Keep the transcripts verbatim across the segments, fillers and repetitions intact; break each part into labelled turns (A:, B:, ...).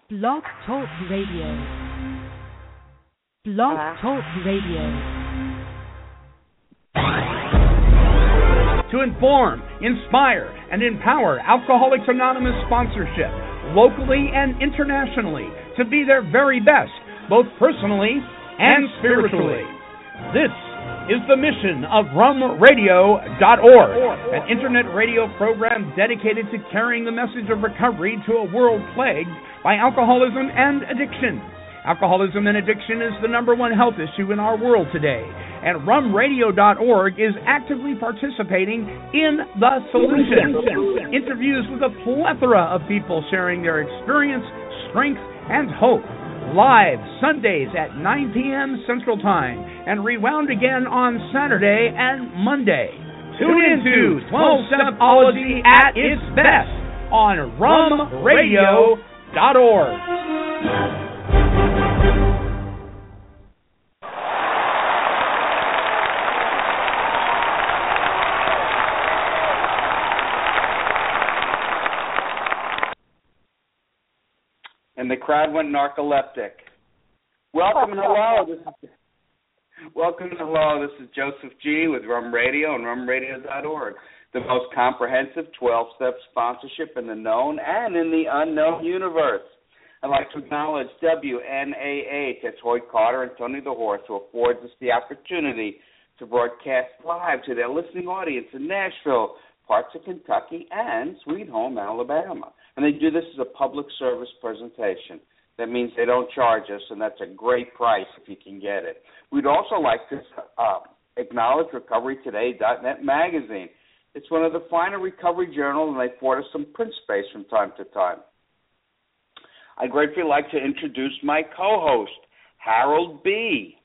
A: Blog Talk Radio. Blog
B: Uh-huh.
A: Talk Radio.
C: To inform, inspire, and empower Alcoholics Anonymous sponsorship, locally and internationally, to be their very best, both personally and spiritually. This is the mission of rum radio dot org, an internet radio program dedicated to carrying the message of recovery to a world plagued by alcoholism and addiction. Alcoholism and addiction is the number one health issue in our world today, and rum radio dot org is actively participating in the solution. Interviews with a plethora of people sharing their experience, strength, and hope. Live Sundays at nine p.m. Central Time, and rewound again on Saturday and Monday. Tune into twelve-Stepology at its best on rum radio dot org.
B: And the crowd went narcoleptic. Welcome and hello. This is welcome and hello. This is Joseph G. with Rum Radio and rum radio dot org, the most comprehensive twelve-step sponsorship in the known and in the unknown universe. I'd like to acknowledge W N A H, that's Hoyt Carter and Tony the Horse, who affords us the opportunity to broadcast live to their listening audience in Nashville, parts of Kentucky, and Sweet Home, Alabama. And they do this as a public service presentation. That means they don't charge us, and that's a great price if you can get it. We'd also like to uh, acknowledge recovery today dot net magazine. It's one of the finer recovery journals, and they afford us some print space from time to time. I'd gratefully like to introduce my co-host, Harold B.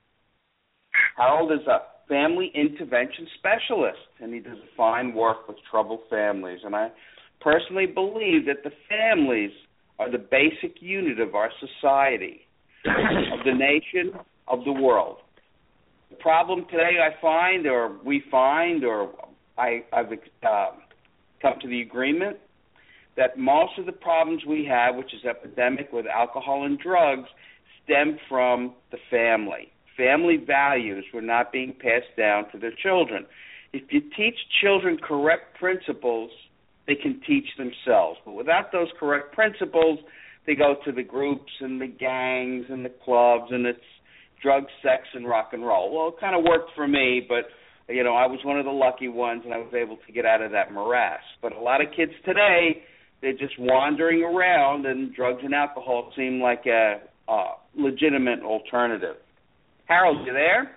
B: Harold is a family intervention specialist, and he does fine work with troubled families. And I personally believe that the families are the basic unit of our society, of the nation, of the world. The problem today I find, or we find, or I, I've uh, come to the agreement, that most of the problems we have, which is epidemic with alcohol and drugs, stem from the family. Family values were not being passed down to their children. If you teach children correct principles, they can teach themselves. But without those correct principles, they go to the groups and the gangs and the clubs, and it's drugs, sex, and rock and roll. Well, it kind of worked for me, but, you know, I was one of the lucky ones, and I was able to get out of that morass. But a lot of kids today, they're just wandering around, and drugs and alcohol seem like a, a legitimate alternative. Harold, you there?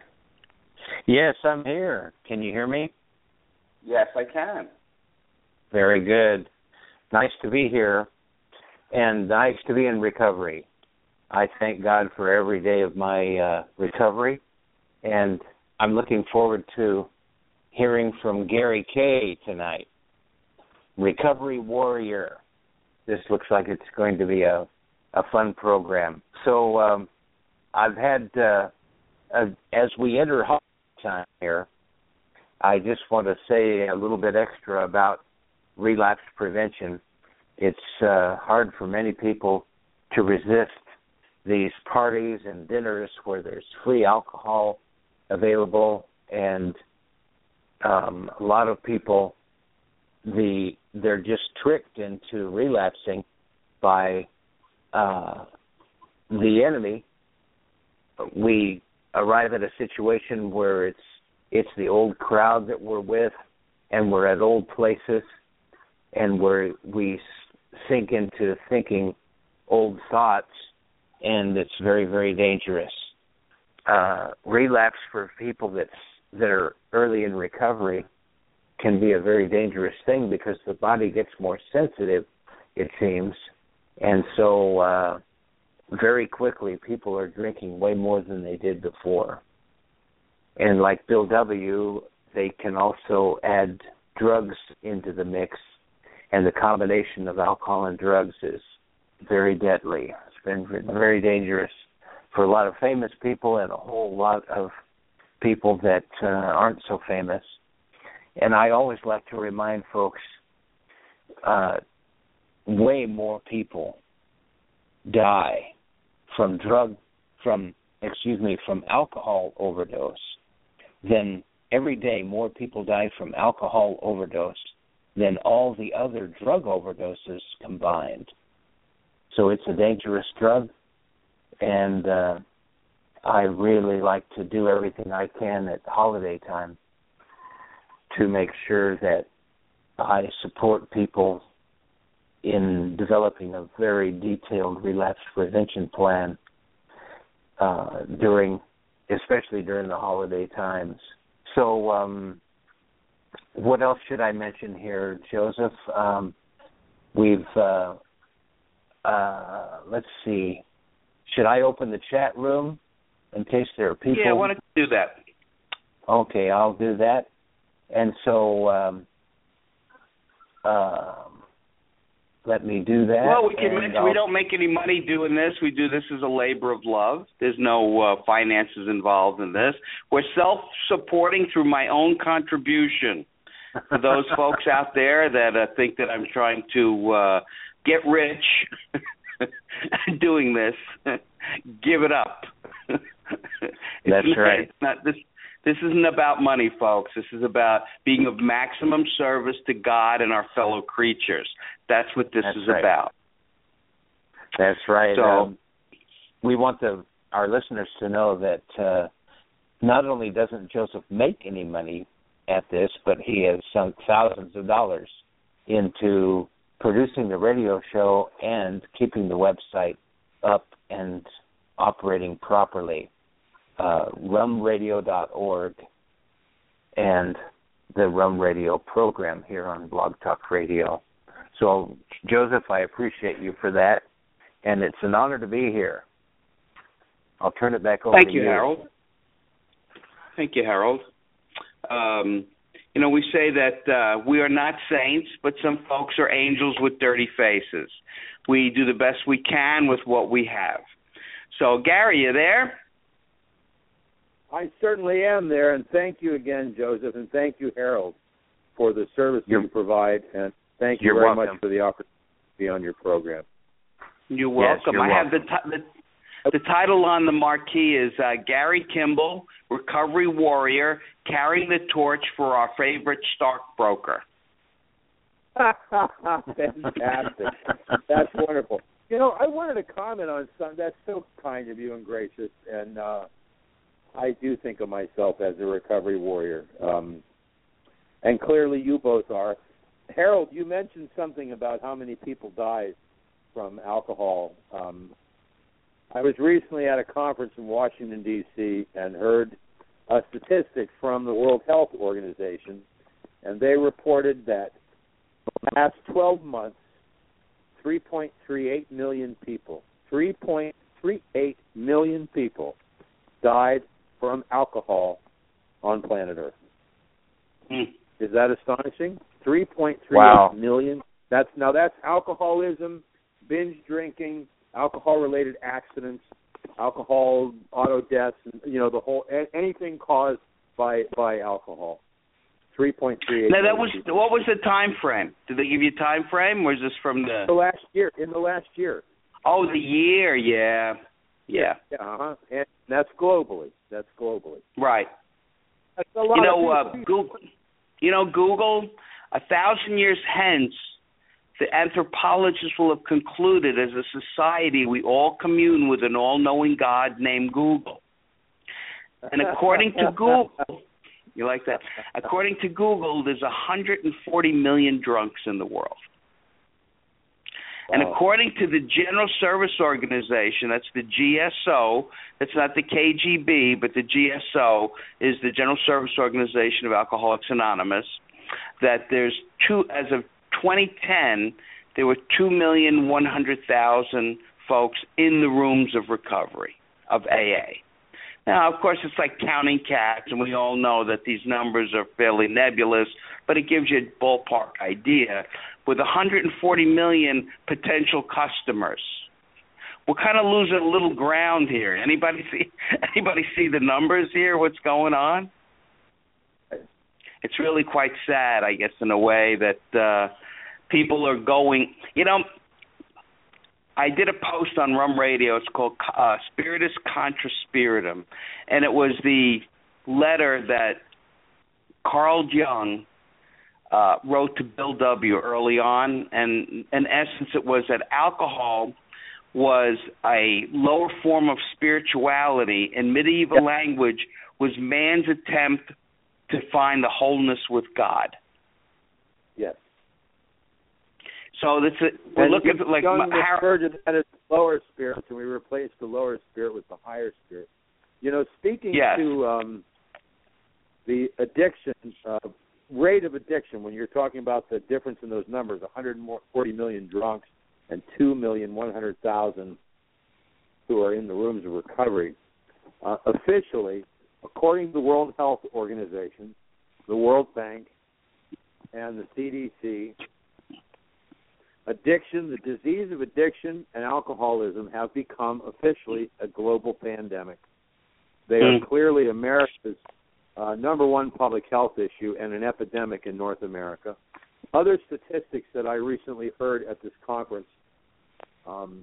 D: Yes, I'm here. Can you hear me?
B: Yes, I can.
D: Very good. Nice to be here, and nice to be in recovery. I thank God for every day of my uh, recovery, and I'm looking forward to hearing from Gary Kay tonight. Recovery Warrior. This looks like it's going to be a, a fun program. So um, I've had, uh, uh, as we enter holiday time here, I just want to say a little bit extra about relapse prevention. It's uh, hard for many people to resist these parties and dinners where there's free alcohol available, and um, a lot of people, the they're just tricked into relapsing by uh, the enemy. We arrive at a situation where it's it's the old crowd that we're with, and we're at old places, and we're, we sink into thinking old thoughts, and it's very, very dangerous. Uh, relapse for people that's, that are early in recovery can be a very dangerous thing because the body gets more sensitive, it seems, and so uh, very quickly people are drinking way more than they did before. And like Bill W., they can also add drugs into the mix, and the combination of alcohol and drugs is very deadly. It's been very dangerous for a lot of famous people and a whole lot of people that uh, aren't so famous. And I always like to remind folks, uh, way more people die from drug, from, excuse me, from alcohol overdose, then every day more people die from alcohol overdose than all the other drug overdoses combined. So it's a dangerous drug, and uh, I really like to do everything I can at holiday time to make sure that I support people in developing a very detailed relapse prevention plan uh, during, especially during the holiday times. So um, what else should I mention here, Joseph? Um, we've, uh, uh, let's see, should I open the chat room in case there are people?
B: Yeah, why don't you do that?
D: Okay, I'll do that. And so um, uh, let me do that.
B: Well, we can mention we don't make any money doing this. We do this as a labor of love. There's no uh, finances involved in this. We're self-supporting through my own contribution. For those folks out there that uh, think that I'm trying to uh, get rich doing this, give it up.
D: That's
B: not,
D: right.
B: It's not this. This isn't about money, folks. This is about being of maximum service to God and our fellow creatures. That's what this
D: That's
B: is
D: right.
B: about.
D: That's right.
B: So
D: um, we want the our listeners to know that uh, not only doesn't Joseph make any money at this, but he has sunk thousands of dollars into producing the radio show and keeping the website up and operating properly. Uh, rum radio dot org and the Rum Radio program here on Blog Talk Radio. So, Joseph, I appreciate you for that, and it's an honor to be here. I'll turn it back over
B: Thank
D: to
B: you,
D: you.
B: Harold. Thank you, Harold. Um, you know, we say that uh, we are not saints, but some folks are angels with dirty faces. We do the best we can with what we have. So, Gary, you there?
E: I certainly am there, and thank you again, Joseph, and thank you, Harold, for the service
D: You're,
E: you provide, and thank you
D: you're
E: very
D: welcome.
E: much for the opportunity to be on your program.
B: You're welcome.
D: Yes, you're
B: I
D: welcome.
B: have the, t- the the title on the marquee is uh, Gary Kimball, Recovery Warrior, carrying the torch for our favorite stockbroker.
E: Fantastic. That's wonderful. You know, I wanted to comment on something. That's so kind of you and gracious, and uh, I do think of myself as a recovery warrior, um, and clearly you both are. Harold, you mentioned something about how many people died from alcohol. Um, I was recently at a conference in Washington, D C, and heard a statistic from the World Health Organization, and they reported that in the last twelve months, three point three eight million people, three point three eight million people died from alcohol on planet Earth.
B: Mm.
E: Is that astonishing? three point three eight
D: Wow.
E: million. That's now that's alcoholism, binge drinking, alcohol-related accidents, alcohol auto deaths, you know, the whole anything caused by by alcohol. three point three eight.
B: Now that was what was the time frame? Did they give you a time frame, or is this from the
E: the last year? In the last year.
B: Oh, the year, yeah, yeah,
E: Yeah, uh-huh. And that's globally. That's globally.
B: right.
E: That's a lot
B: You know,
E: of
B: uh,
E: people.
B: Google. You know, Google. A thousand years hence, the anthropologists will have concluded, as a society, we all commune with an all-knowing God named Google. And according to Google, you like that? According to Google, there's one hundred forty million drunks in the world. And
E: Wow.
B: according to the General Service Organization, that's the G S O, that's not the K G B, but the G S O is the General Service Organization of Alcoholics Anonymous, that there's two, as of twenty ten, there were two million one hundred thousand folks in the rooms of recovery, of A A. Now, of course, it's like counting cats, and we all know that these numbers are fairly nebulous, but it gives you a ballpark idea. With one hundred forty million potential customers, we're kind of losing a little ground here. Anybody see? Anybody see the numbers here? What's going on? It's really quite sad, I guess, in a way that uh, people are going. You know, I did a post on Rum Radio. It's called uh, Spiritus Contra Spiritum, and it was the letter that Carl Jung uh, wrote to Bill W. early on, and in essence it was that alcohol was a lower form of spirituality. In medieval yep. language, was man's attempt to find the wholeness with God.
E: Yes.
B: So that's a, we're looking at like
E: Young
B: how,
E: referred to that as lower spirits, and we replaced the lower spirit with the higher spirit. You know, speaking
B: yes.
E: to um, the addiction uh, rate of addiction, when you're talking about the difference in those numbers, one hundred forty million drunks and two million one hundred thousand who are in the rooms of recovery. Uh, officially, according to the World Health Organization, the World Bank, and the C D C, addiction, the disease of addiction and alcoholism have become officially a global pandemic. They mm. are clearly America's uh, number one public health issue and an epidemic in North America. Other statistics that I recently heard at this conference, um,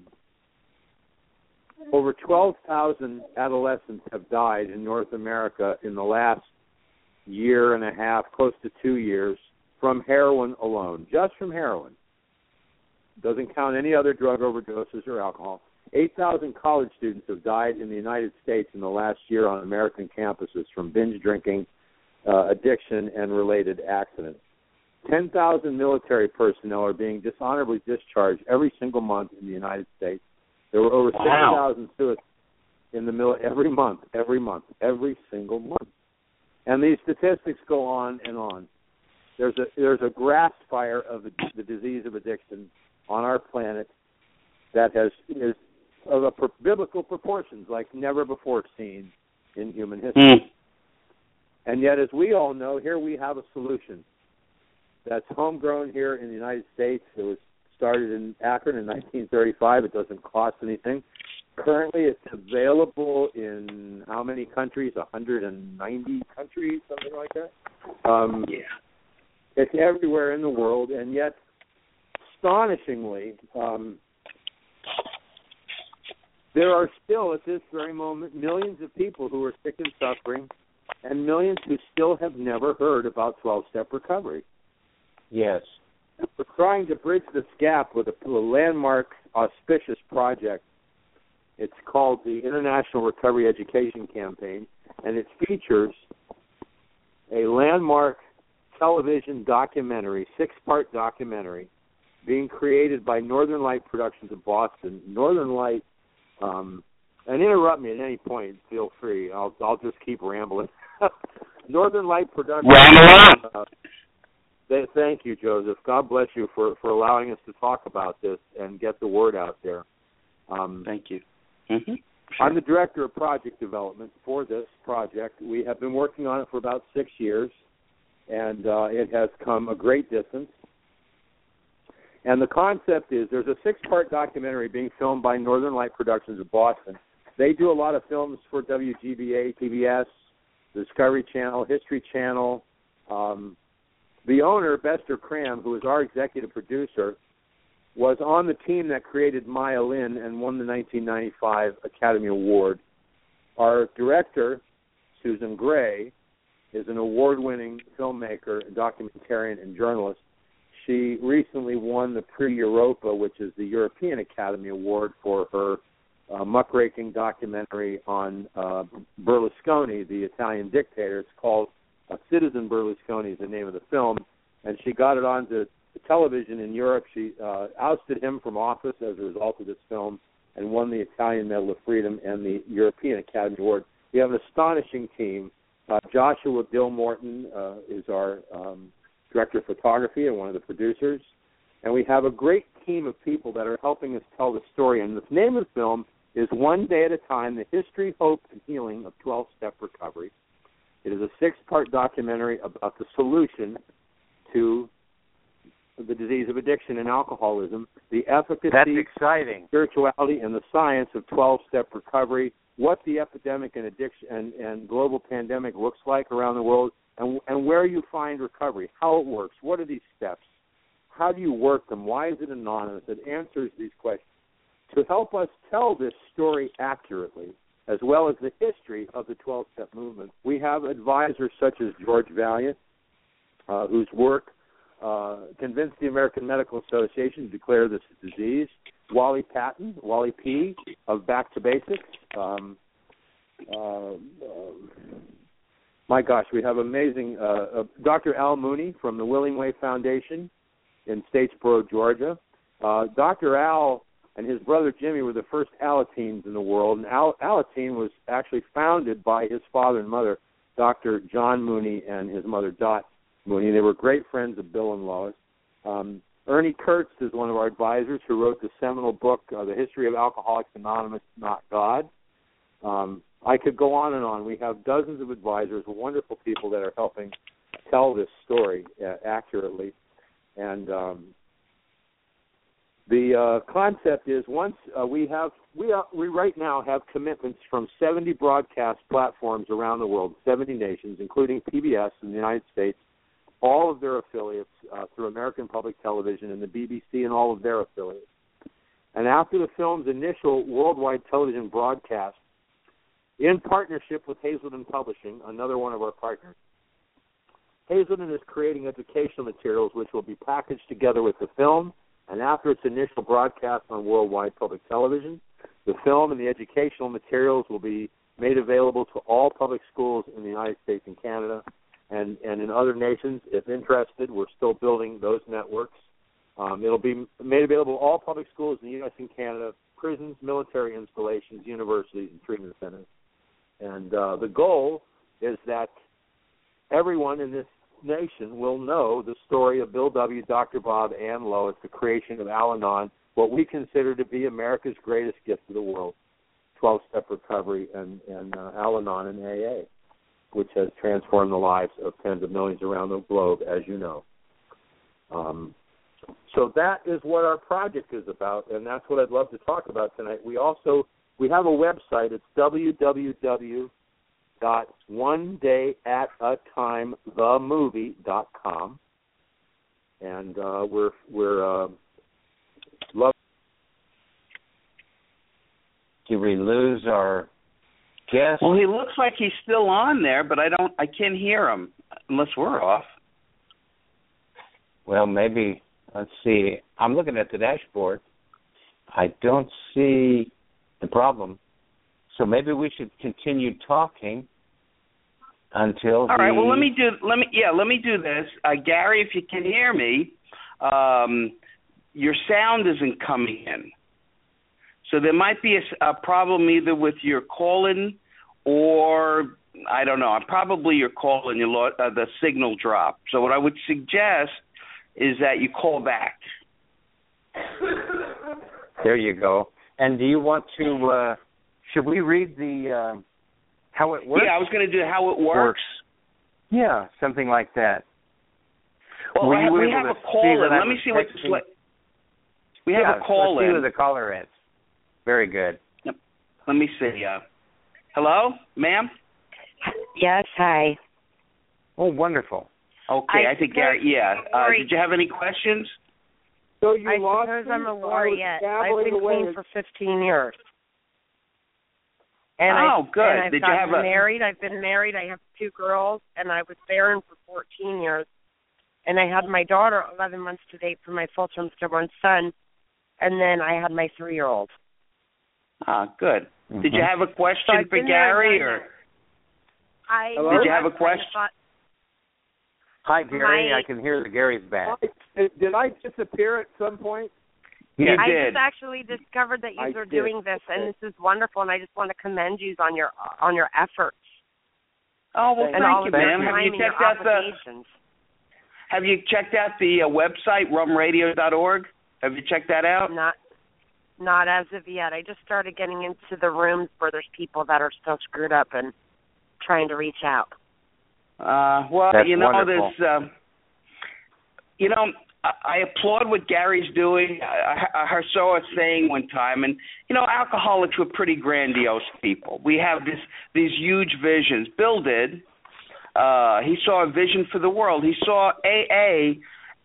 E: over twelve thousand adolescents have died in North America in the last year and a half, close to two years, from heroin alone, just from heroin. Doesn't count any other drug overdoses or alcohol. eight thousand college students have died in the United States in the last year on American campuses from binge drinking, uh, addiction, and related accidents. ten thousand military personnel are being dishonorably discharged every single month in the United States. There were over sixty thousand suicides in the mil- every month, every month, every single month. And these statistics go on and on. There's a there's a grass fire of the, the disease of addiction on our planet that has is of a per, biblical proportions like never before seen in human history. Mm. And yet, as we all know, here we have a solution that's homegrown here in the United States. It was started in Akron in nineteen thirty-five. It doesn't cost anything. Currently, it's available in how many countries? one hundred ninety countries, something like that. Um,
B: yeah.
E: It's everywhere in the world, and yet, astonishingly, um, there are still, at this very moment, millions of people who are sick and suffering, and millions who still have never heard about twelve-step recovery.
D: Yes.
E: We're trying to bridge this gap with a, a landmark, auspicious project. It's called the International Recovery Education Campaign, and it features a landmark television documentary, six-part documentary, being created by Northern Light Productions of Boston. Northern Light, um, and interrupt me at any point, feel free. I'll I'll just keep rambling. Northern Light Productions.
B: Ramble on.
E: Uh, they, thank you, Joseph. God bless you for, for allowing us to talk about this and get the word out there. Um,
B: thank you. Mm-hmm. Sure.
E: I'm the director of project development for this project. We have been working on it for about six years, and uh, it has come a great distance. And the concept is there's a six-part documentary being filmed by Northern Light Productions of Boston. They do a lot of films for W G B A, P B S, the Discovery Channel, History Channel. Um, the owner, Bester Cram, who is our executive producer, was on the team that created Maya Lin and won the nineteen ninety-five Academy Award. Our director, Susan Gray, is an award-winning filmmaker, documentarian, and journalist. She recently won the Prix Europa, which is the European Academy Award, for her uh, muckraking documentary on uh, Berlusconi, the Italian dictator. It's called uh, Citizen Berlusconi is the name of the film, and she got it onto television in Europe. She uh, ousted him from office as a result of this film and won the Italian Medal of Freedom and the European Academy Award. We have an astonishing team. Uh, Joshua Dill Morton uh, is our um, director of photography and one of the producers. And we have a great team of people that are helping us tell the story. And the name of the film is One Day at a Time, The History, Hope, and Healing of twelve-Step Recovery. It is a six-part documentary about the solution to the disease of addiction and alcoholism, the efficacy,
D: That's exciting.
E: spirituality, and the science of twelve-step recovery, what the epidemic and addiction and, and global pandemic looks like around the world, and, and where you find recovery, how it works, what are these steps, how do you work them, why is it anonymous? It answers these questions. To help us tell this story accurately, as well as the history of the twelve-step movement, we have advisors such as George Valiant, uh, whose work uh, convinced the American Medical Association to declare this a disease, Wally Patton, Wally P. of Back to Basics. Um, uh, uh, my gosh, we have amazing uh, uh, Doctor Al Mooney from the Willing Way Foundation in Statesboro, Georgia. Uh, Doctor Al and his brother Jimmy were the first Alateens in the world, and Al- Alateen was actually founded by his father and mother, Doctor John Mooney and his mother Dot Mooney. They were great friends of Bill and Lois. Um, Ernie Kurtz is one of our advisors who wrote the seminal book, uh, The History of Alcoholics Anonymous, Not God. Um, I could go on and on. We have dozens of advisors, wonderful people that are helping tell this story uh, accurately. And um, the uh, concept is once uh, we have, we, are, we right now have commitments from seventy broadcast platforms around the world, seventy nations, including P B S in the United States, all of their affiliates uh, through American Public Television and the B B C and all of their affiliates. And after the film's initial worldwide television broadcast, in partnership with Hazelden Publishing, another one of our partners, Hazelden is creating educational materials which will be packaged together with the film, and after its initial broadcast on worldwide public television, the film and the educational materials will be made available to all public schools in the United States and Canada, and, and in other nations. If interested, we're still building those networks. Um, it'll be made available to all public schools in the U S and Canada, prisons, military installations, universities, and treatment centers. And uh, the goal is that everyone in this nation will know the story of Bill W., Doctor Bob, and Lois, the creation of Al-Anon, what we consider to be America's greatest gift to the world, twelve-step recovery and, and uh, Al-Anon and A A, which has transformed the lives of tens of millions around the globe, as you know. Um, so that is what our project is about, and that's what I'd love to talk about tonight. We also we have a website. It's w w w dot one day at a time the movie dot com, and uh, we're we're uh, love.
D: Did we lose our guest?
B: Well, he looks like he's still on there, but I don't. I can't hear him unless we're off.
D: Well, maybe. Let's see. I'm looking at the dashboard. I don't see the problem. So maybe we should continue talking until.
B: All
D: the...
B: right. Well, let me do. Let me. Yeah. Let me do this. Uh, Gary, if you can hear me, um, your sound isn't coming in. So there might be a, a problem either with your call-in or I don't know. Probably your call-in, your lo- uh, the signal dropped. So what I would suggest is that you call back.
D: There you go. And do you want to? Uh, should we read the uh, how it works?
B: Yeah, I was going to do how it works.
D: Or, yeah, something like that.
B: Well,
D: Were
B: I have,
D: you
B: we
D: able
B: have
D: to
B: a call in.
D: that
B: Let me see what the
D: texting?
B: sli- we have
D: yeah,
B: a call
D: let's
B: in.
D: see who the caller is. Very good.
B: Yep. Let me see. Uh, hello, ma'am.
F: Yes. Hi.
D: Oh, wonderful.
B: Okay, I,
F: I
B: think Gary. Yeah. Uh,
F: worry-
B: did you have any questions?
E: So you
F: I
E: lost
F: suppose
E: me?
F: I'm a
E: I was
F: Laureate. I've
E: gabbling
F: been
E: away.
F: clean for fifteen years. And
B: Oh,
F: I,
B: good.
F: And I've
B: Did you
F: gotten
B: have a-
F: married. I've been married. I have two girls, and I was barren for fourteen years. And I had my daughter eleven months to date for my full-term stillborn son, and then I had my three-year-old.
B: Ah, good.
D: Mm-hmm.
B: Did you have a question
F: So I've
B: for
F: been there
B: Gary,
F: and done
B: or
F: that. I
E: Hello?
B: did you have a
F: I
B: question?
F: thought-
D: Hi, Gary.
F: My-
D: I can hear the Gary's back.
E: Did, did I disappear at some point?
B: You
D: Yeah.
F: I
B: did.
F: just actually discovered that you
E: I
F: are
E: did.
F: doing this, and
E: Okay.
F: this is wonderful, and I just want to commend you on your on your efforts
B: Oh well,
E: And
F: and
B: thank
F: all
B: you,
F: of your
B: ma'am. Have
F: time
B: you
F: and your
B: checked out the
F: obligations.
B: Have you checked out the uh, website rum radio dot org? Have you checked that out?
F: Not not as of yet. I just started getting into the rooms where there's people that are still screwed up and trying to reach out.
B: Uh, well,
D: That's
B: you know,
D: wonderful.
B: there's, um, you know, I, I applaud what Gary's doing. I, I, I saw a saying one time, and you know, alcoholics were pretty grandiose people. We have this these huge visions. Bill did. Uh, he saw a vision for the world. He saw A A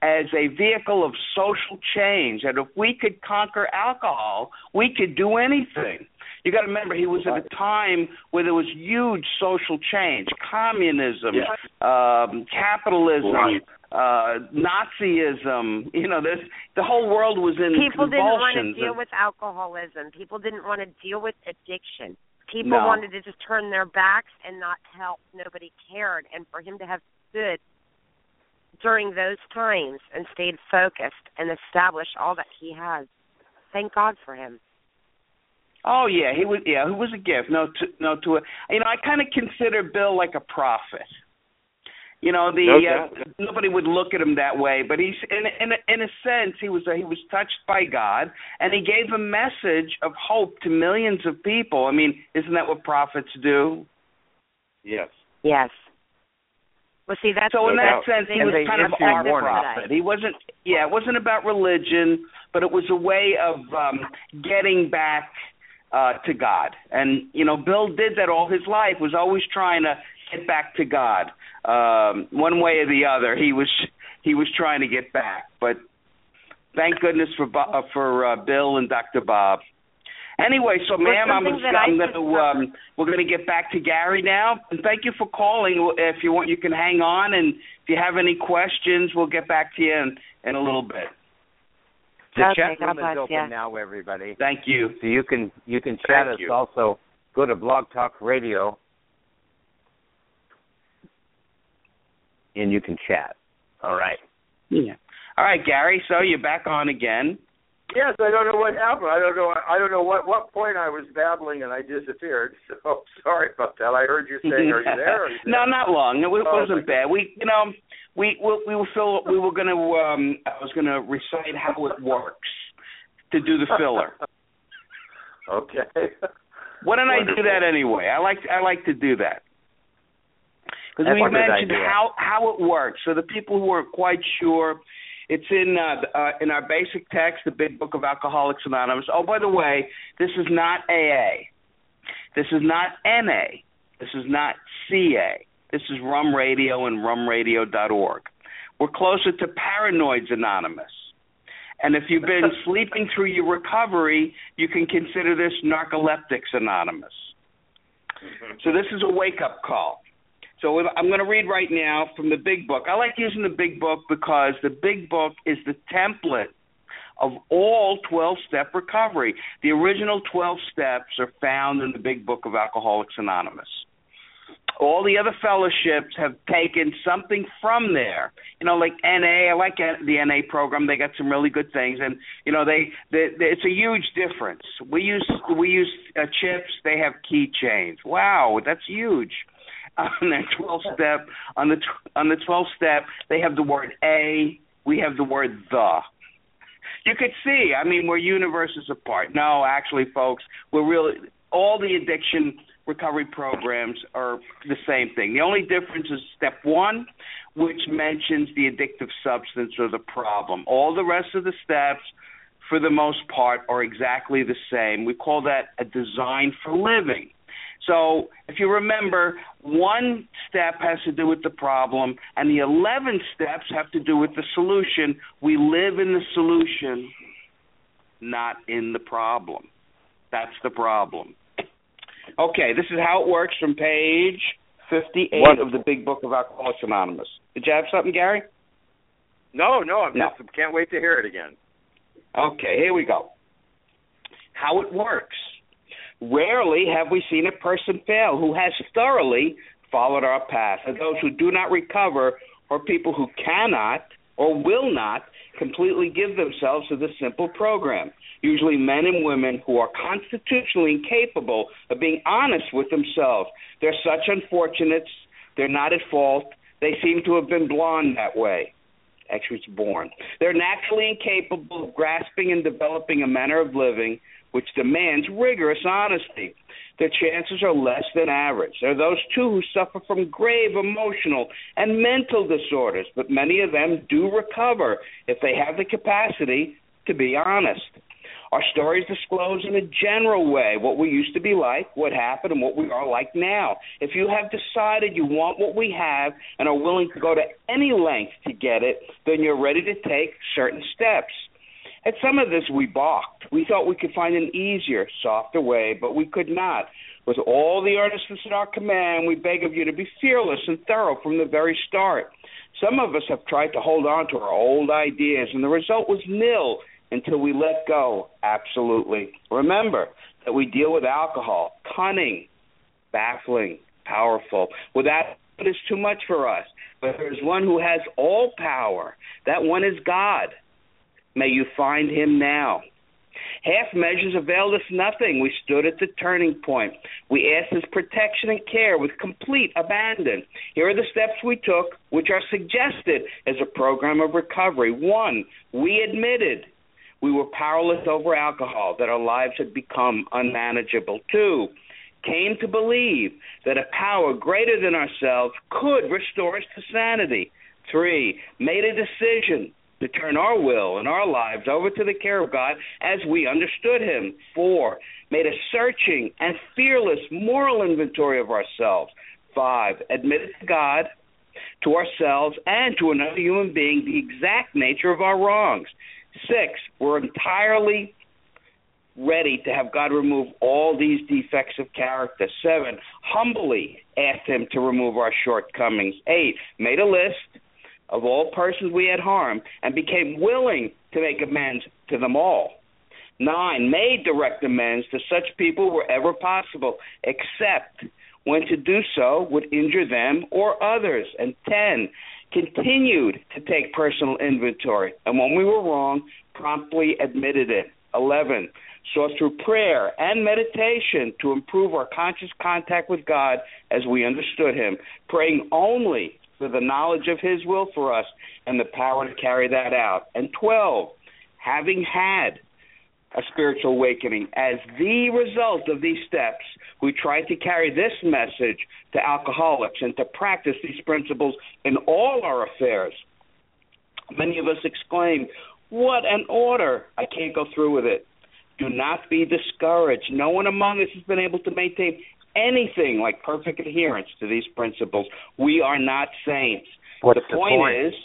B: as a vehicle of social change, that if we could conquer alcohol, we could do anything. You got to remember, he was at a time where there was huge social change, communism,
E: yeah.
B: um, capitalism,
E: right.
B: uh, Nazism. You know, this the whole world was in
F: People didn't want to
B: convulsions.
F: deal
B: and,
F: with alcoholism. People didn't want to deal with addiction. People
B: No.
F: wanted to just turn their backs and not help. Nobody cared. And for him to have stood during those times and stayed focused and established all that he has, thank God for him.
B: Oh yeah, he was. Yeah, he was a gift. No, to, no, to a. You know, I kind of consider Bill like a prophet. You know, the
E: No
B: uh,
E: doubt.
B: nobody would look at him that way, but he's in in a, in a sense he was uh, he was touched by God, and he gave a message of hope to millions of people. I mean, isn't that what prophets do?
E: Yes.
F: Yes. Well, see, that's
B: So in
E: No
B: that
E: doubt.
B: sense, he
D: And
B: was
D: they
B: kind of
D: issued
B: our
D: warnings.
B: prophet. He wasn't. Yeah, it wasn't about religion, but it was a way of um, getting back uh, to God. And you know, Bill did that all his life. Was always trying to get back to God, um, one way or the other. He was he was trying to get back. But thank goodness for Bo- uh, for uh, Bill and Doctor Bob. Anyway, so
F: Well,
B: ma'am, I'm,
F: something
B: gonna,
F: that I
B: I'm going to um, we're going to get back to Gary now. And thank you for calling. If you want, you can hang on, and if you have any questions, we'll get back to you in, in a little bit.
D: The
F: Okay,
D: chat
F: God
D: room is
F: bless
D: open
F: you.
D: now, everybody.
B: Thank you.
D: So you can you can chat
B: Thank
D: us
B: you.
D: also. Go to Blog Talk Radio, and you can chat. All right.
B: Yeah. All right, Gary. So you're back on again.
E: Yes, I don't know what happened. I don't know. I don't know what what point I was babbling and I disappeared. So sorry about that. I heard you saying, "Are you there?" Are you there?
B: No, not long. It
E: Oh,
B: wasn't
E: okay.
B: bad. We, you know, we we, we were fill, we were going to. Um, I was going to recite how it works to do the filler.
E: Okay.
B: Why don't I do
E: Wonderful.
B: that anyway? I like I like to do that because
D: That's
B: we
D: a good
B: mentioned
D: idea.
B: how how it works. So the people who aren't quite sure, it's in uh, uh, in our basic text, the Big Book of Alcoholics Anonymous. Oh, by the way, this is not A A. This is not N A. This is not C A. This is Rum Radio and rum radio dot org. We're closer to Paranoids Anonymous. And if you've been sleeping through your recovery, you can consider this Narcoleptics Anonymous. So this is a wake-up call. So I'm going to read right now from the Big Book. I like using the Big Book because the Big Book is the template of all twelve-step recovery. The original twelve steps are found in the Big Book of Alcoholics Anonymous. All the other fellowships have taken something from there. You know, like N A, I like the N A program. They got some really good things, and you know, they, they, they it's a huge difference. We use we use uh, chips. They have keychains. Wow, that's huge. On that twelve step, on the on the twelve step, they have the word A. We have the word the. You could see. I mean, we're universes apart. No, actually, folks, we're really all the addiction recovery programs are the same thing. The only difference is step one, which mentions the addictive substance or the problem. All the rest of the steps, for the most part, are exactly the same. We call that a design for living. So if you remember, one step has to do with the problem, and the eleven steps have to do with the solution. We live in the solution, not in the problem. That's the problem. Okay, this is how it works from page fifty-eight
E: Wonderful.
B: of the Big Book of Alcoholics Anonymous. Did you have something, Gary?
E: No, no, I'm
B: No.
E: just can't wait to hear it again.
B: Okay, here we go. How it works. Rarely have we seen a person fail who has thoroughly followed our path. And those who do not recover are people who cannot or will not completely give themselves to this simple program. Usually men and women who are constitutionally incapable of being honest with themselves. They're such unfortunates. They're not at fault. They seem to have been born that way. Actually, it's born. They're naturally incapable of grasping and developing a manner of living which demands rigorous honesty. Their chances are less than average. There are those, too, who suffer from grave emotional and mental disorders, but many of them do recover if they have the capacity to be honest. Our stories disclose in a general way what we used to be like, what happened, and what we are like now. If you have decided you want what we have and are willing to go to any length to get it, then you're ready to take certain steps. At some of this, we balked. We thought we could find an easier, softer way, but we could not. With all the earnestness at our command, we beg of you to be fearless and thorough from the very start. Some of us have tried to hold on to our old ideas, and the result was nil until we let go, absolutely. Remember that we deal with alcohol, cunning, baffling, powerful. Without it is too much for us. But there is one who has all power. That one is God. May you find him now. Half measures availed us nothing. We stood at the turning point. We asked his protection and care with complete abandon. Here are the steps we took, which are suggested as a program of recovery. One, we admitted we were powerless over alcohol, that our lives had become unmanageable. Two, came to believe that a power greater than ourselves could restore us to sanity. Three, made a decision to turn our will and our lives over to the care of God as we understood him. Four, made a searching and fearless moral inventory of ourselves. Five, admitted to God, to ourselves, and to another human being the exact nature of our wrongs. Six, we're entirely ready to have God remove all these defects of character. Seven, humbly asked him to remove our shortcomings. Eight, made a list of all persons we had harmed and became willing to make amends to them all. Nine, made direct amends to such people wherever possible, except when to do so would injure them or others. And ten, continued to take personal inventory, and when we were wrong, promptly admitted it. Eleven, sought through prayer and meditation to improve our conscious contact with God as we understood him, praying only for the knowledge of his will for us and the power to carry that out. And twelve, having had a spiritual awakening as the result of these steps, we try to carry this message to alcoholics and to practice these principles in all our affairs. Many of us exclaim, "What an order! I can't go through with it." Do not be discouraged. No one among us has been able to maintain anything like perfect adherence to these principles. We are not saints.
D: What's
B: the point,
D: the point
B: is,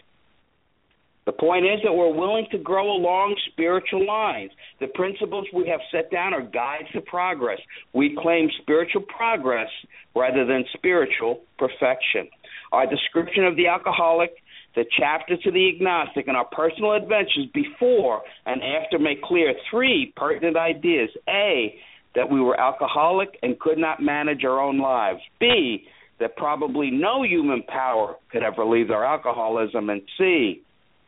B: the point is that we're willing to grow along spiritual lines. The principles we have set down are guides to progress. We claim spiritual progress rather than spiritual perfection. Our description of the alcoholic, the chapter to the agnostic, and our personal adventures before and after make clear three pertinent ideas. A, that we were alcoholic and could not manage our own lives. B, that probably no human power could have relieved our alcoholism. And C,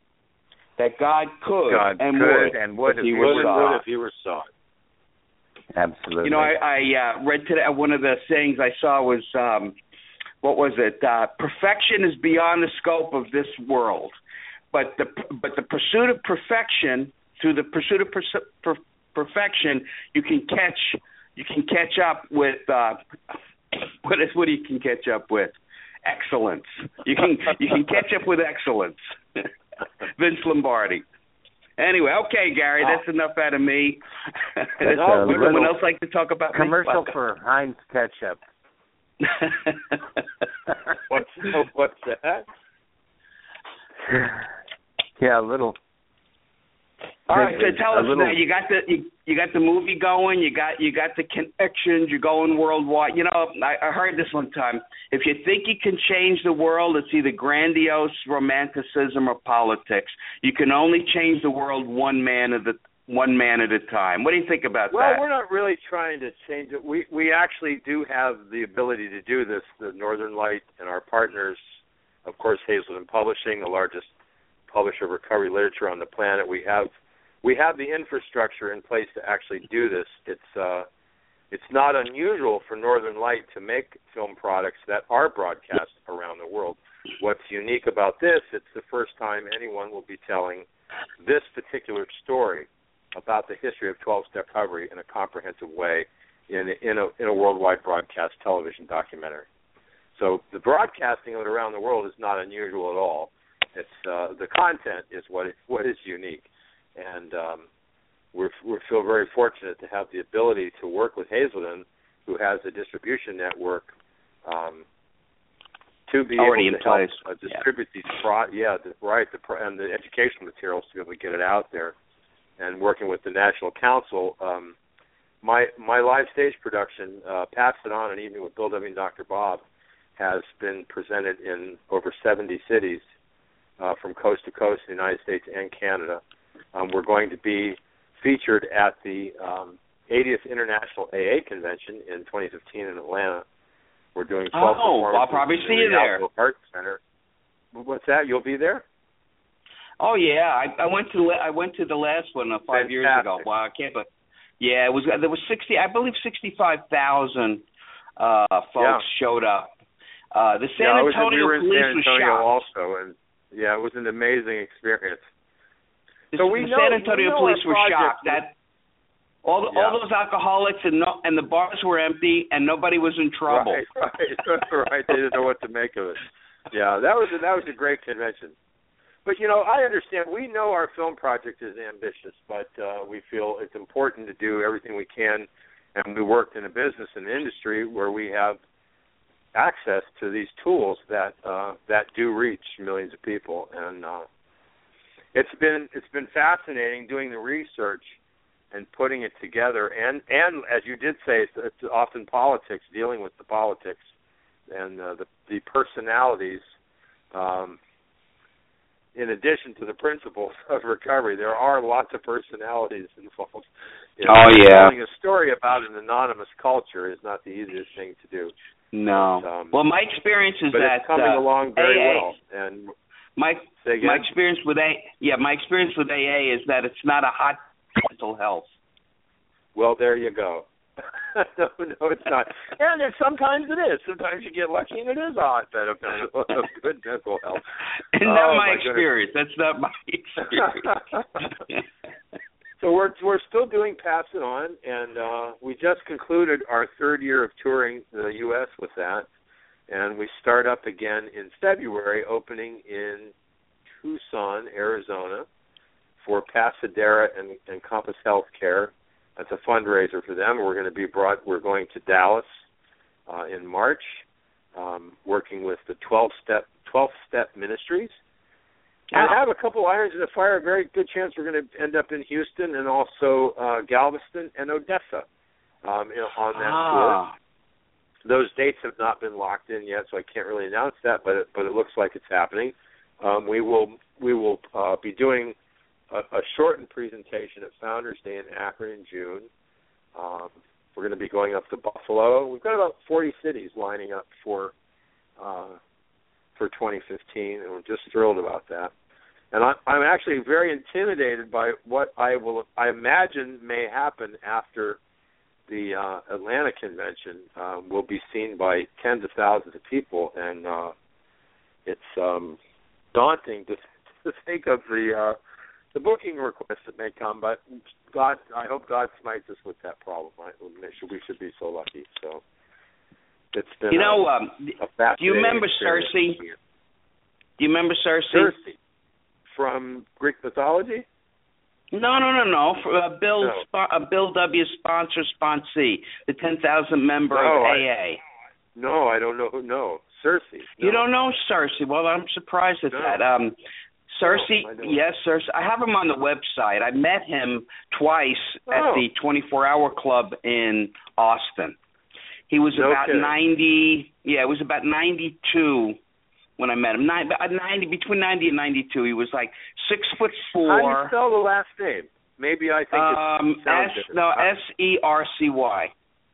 B: that God could
D: God
B: and
D: could
B: would,
D: and would
B: if he
D: if
B: were
D: would,
B: sought.
D: would if he were sought. Absolutely.
B: You know, I, I uh, read today, one of the sayings I saw was, um, what was it? Uh, perfection is beyond the scope of this world, but the but the pursuit of perfection, through the pursuit of per- per- perfection, you can catch you can catch up with uh, what is what you can catch up with excellence. You can you can catch up with excellence. Vince Lombardi. Anyway, okay, Gary, that's oh. enough out of me. Would someone else like to talk about
D: commercial
B: me?
D: for Heinz ketchup?
E: what's what's that?
D: Yeah, a little.
B: All right, so tell us
D: little,
B: now. You got the you, you got the movie going. You got you got the connections. You're going worldwide. You know, I, I heard this one time. If you think you can change the world, it's either grandiose romanticism or politics. You can only change the world one man at the one man at a time. What do you think about
E: well,
B: that?
E: Well, we're not really trying to change it. We we actually do have the ability to do this. The Northern Light and our partners, of course, Hazelden Publishing, the largest publisher of recovery literature on the planet. We have we have the infrastructure in place to actually do this. It's uh, it's not unusual for Northern Light to make film products that are broadcast around the world. What's unique about this, it's the first time anyone will be telling this particular story about the history of twelve-step recovery in a comprehensive way in in a, in a worldwide broadcast television documentary. So the broadcasting of it around the world is not unusual at all. It's uh, the content is what is, what is unique, and um,
G: we're, we feel very fortunate to have the ability to work with Hazelden, who has a distribution network um, to be
B: already
G: able
B: in
G: to
B: place.
G: help uh, distribute yeah. these pro- yeah, the, right, the pro- and the educational materials to be able to get it out there. And working with the National Council, um, my my live stage production, uh, Pass It On, an evening with Bill W. and Doctor Bob, has been presented in over seventy cities uh, from coast to coast in the United States and Canada. Um, we're going to be featured at the um, eightieth International A A Convention in twenty fifteen in Atlanta. We're doing twelve
B: oh,
G: performances
B: I'll probably see
G: in
B: you
G: the
B: there.
G: Rialto Arts Center. What's that? You'll be there?
B: Oh yeah, I, I went to I went to the last one uh, five
G: Fantastic.
B: years ago. Wow, I can't. But yeah, it was there was sixty, I believe sixty-five thousand uh, folks
G: yeah.
B: showed up. Uh, the San
G: yeah,
B: Antonio
G: we were in
B: police
G: San
B: was
G: Antonio
B: shocked.
G: also, and yeah, it was an amazing experience.
B: The,
G: so we
B: the
G: know,
B: San Antonio
G: we know
B: police were shocked that all the,
G: yeah.
B: all those alcoholics and no, and the bars were empty and nobody was in trouble.
G: Right, right, right. They didn't know what to make of it. Yeah, that was a, that was a great convention. But, you know, I understand. We know our film project is ambitious, but uh, we feel it's important to do everything we can. And we worked in a business and industry where we have access to these tools that uh, that do reach millions of people. And uh, it's been it's been fascinating doing the research and putting it together. And, and as you did say, it's, it's often politics, dealing with the politics and uh, the, the personalities. Um, in addition to the principles of recovery, there are lots of personalities involved. You know,
B: oh, yeah.
G: Telling a story about an anonymous culture is not the easiest thing to do.
B: No.
G: But, um,
B: well, my experience is
G: but
B: that
G: it's coming
B: uh,
G: along very
B: A A,
G: well. And
B: my
G: say
B: my
G: again?
B: experience with A yeah, my experience with A A is that it's not a hot mental health.
G: Well, there you go. no, no, it's not. And it, sometimes it is. Sometimes you get lucky and it is a hotbed of, of good mental health.
B: And
G: oh,
B: not my,
G: my
B: experience. That's not my experience.
G: So we're we're still doing Pass It On, and uh, we just concluded our third year of touring the U S with that, and we start up again in February, opening in Tucson, Arizona, for Pasadena and, and Compass Healthcare. That's a fundraiser for them. We're going to be brought. We're going to Dallas uh, in March, um, working with the twelve-step twelve-step ministries. And I have a couple irons in the fire. A very good chance we're going to end up in Houston and also uh, Galveston and Odessa um, you know, on that
B: ah.
G: tour. Those dates have not been locked in yet, so I can't really announce that. But it, but it looks like it's happening. Um, we will we will uh, be doing a, a shortened presentation at Founders Day in Akron in June. Um, we're going to be going up to Buffalo. We've got about forty cities lining up for uh, for twenty fifteen, and we're just thrilled about that. And I, I'm actually very intimidated by what I will I imagine may happen after the uh, Atlanta convention. Uh, will be seen by tens of thousands of people, and uh, it's um, daunting to, to think of the uh, the booking requests that may come. But God, I hope God smites us with that problem. I, we should be so lucky. So it's been
B: you know,
G: a,
B: um,
G: a
B: do you remember
G: experience.
B: Circe? Do you remember Circe?
G: Circe from Greek mythology?
B: No, no, no, no. For, uh, Bill,
G: No.
B: Sp- uh, Bill W. sponsor, sponsee, the ten thousand member
G: No,
B: of
G: I-
B: A A.
G: No, I don't know who. No, Circe. No.
B: You don't know Circe? Well, I'm surprised at
G: No.
B: that. Um, Circe,
G: No, I don't.
B: yes, Circe. I have him on the website. I met him twice
G: Oh.
B: at the twenty-four hour Club in Austin. He was
G: No
B: about
G: kidding.
B: ninety. Yeah, it was about ninety-two when I met him. Nine, about ninety, between ninety and ninety-two. He was like six foot four.
G: How do you spell the last name? Maybe I think
B: Um,
G: it sounds
B: S
G: different.
B: no S E R C Y.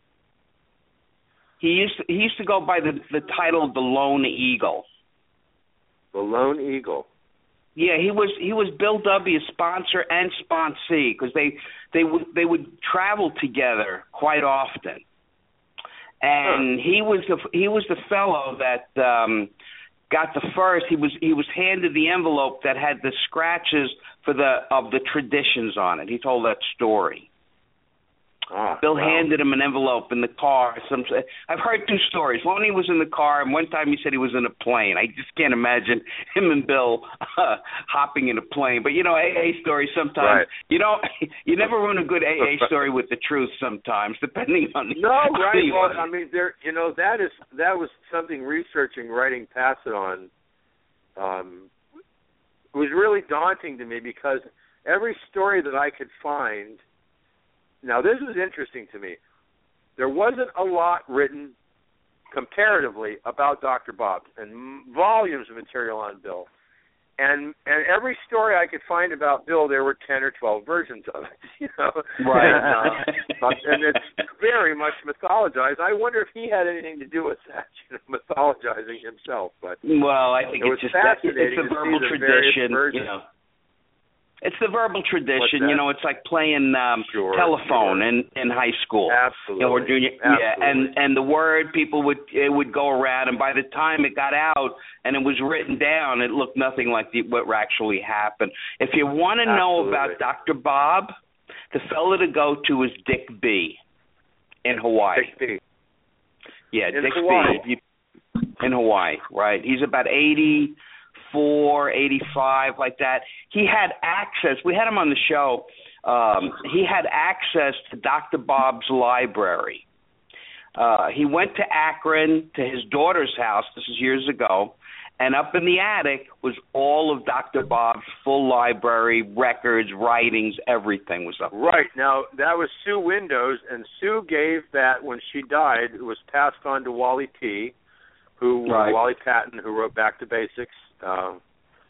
B: He used to, he used to go by the the title the Lone Eagle.
G: The Lone Eagle.
B: Yeah, he was he was Bill W.'s sponsor and sponsee because they they would they would travel together quite often. And he was the he was the fellow that um, got the first. He was he was handed the envelope that had the scratches for the of the traditions on it. He told that story.
G: Ah,
B: Bill
G: wow.
B: handed him an envelope in the car. Some I've heard two stories. One, he was in the car, and one time he said he was in a plane. I just can't imagine him and Bill uh, hopping in a plane. But you know, A A stories sometimes
G: right.
B: you don't you never ruin a good A A story with the truth. Sometimes, depending on the
G: no right.
B: Well,
G: I mean, there you know that is that was something researching, writing, Pass It On. Um, it was really daunting to me because every story that I could find. Now, this was interesting to me. There wasn't a lot written comparatively about Doctor Bob, and volumes of material on Bill. And and every story I could find about Bill, there were ten or twelve versions of it. You know,
B: right?
G: And, uh, and it's very much mythologized. I wonder if he had anything to do with that, you know, mythologizing himself. But
B: well, I think
G: it
B: it's
G: was
B: just
G: fascinating
B: it's a
G: to
B: verbal
G: see the
B: tradition,
G: various
B: you know. It's the verbal tradition, you know. It's like playing um,
G: sure,
B: telephone
G: sure.
B: in, in high school,
G: absolutely,
B: you know, or junior,
G: absolutely.
B: yeah. And and the word people would it would go around, and by the time it got out and it was written down, it looked nothing like the, what actually happened. If you want to know about Doctor Bob, the fellow to go to is Dick B. in Hawaii.
G: Dick B.
B: Yeah,
G: in
B: Dick
G: Hawaii.
B: B. in Hawaii, right? He's about eighty. Four eighty-five, like that. He had access. We had him on the show. Um, he had access to Doctor Bob's library. Uh, he went to Akron to his daughter's house. This is years ago, and up in the attic was all of Doctor Bob's full library, records, writings, everything was up there.
G: Right. Now, that was Sue Windows, and Sue gave that when she died. It was passed on to Wally P., who
B: right.
G: Wally Patton, who wrote Back to Basics. Um,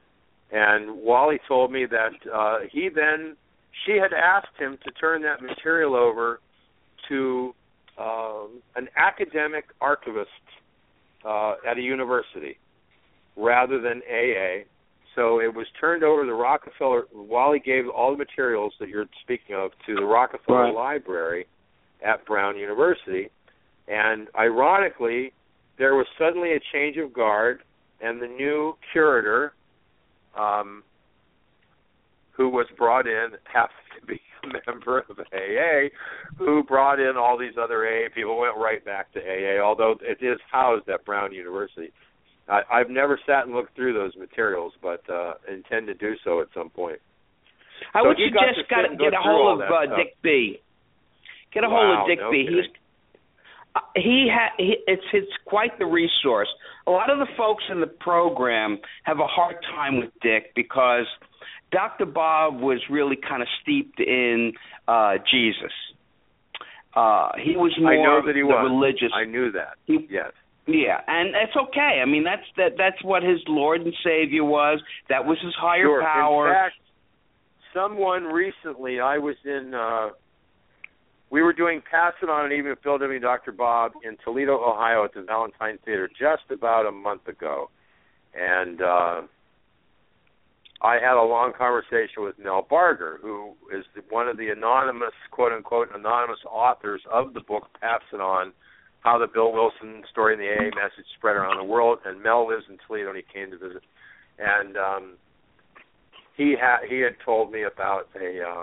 G: and Wally told me that uh, he then, she had asked him to turn that material over to um, an academic archivist uh, at a university rather than A A. So it was turned over to the Rockefeller. Wally gave all the materials that you're speaking of to the Rockefeller
B: right.
G: Library at Brown University. And ironically, there was suddenly a change of guard, and the new curator, um, who was brought in, happened to be a member of A A, who brought in all these other A A people, went right back to A A, although it is housed at Brown University. I, I've never sat and looked through those materials, but uh, intend to do so at some point.
B: I
G: so
B: would suggest got to get a hold of uh, Dick B. Get a
G: wow,
B: hold of Dick
G: no
B: B.
G: Kidding.
B: He's He ha- he, it's it's quite the resource. A lot of the folks in the program have a hard time with Dick because Doctor Bob was really kind of steeped in uh, Jesus. Uh, he was more
G: I know that he
B: the
G: was.
B: religious.
G: I knew that.
B: He,
G: yes.
B: Yeah, and it's okay. I mean, that's that. That's what his Lord and Savior was. That was his higher
G: sure.
B: power.
G: In fact, someone recently, I was in. Uh, We were doing Pass It On and Even with Bill W. and Doctor Bob in Toledo, Ohio at the Valentine Theater just about a month ago. And uh, I had a long conversation with Mel Barger, who is the, one of the anonymous, quote-unquote, anonymous authors of the book Pass It On, How the Bill Wilson Story and the A A Message Spread Around the World. And Mel lives in Toledo, and he came to visit. And um, he, ha- he had told me about a... Uh,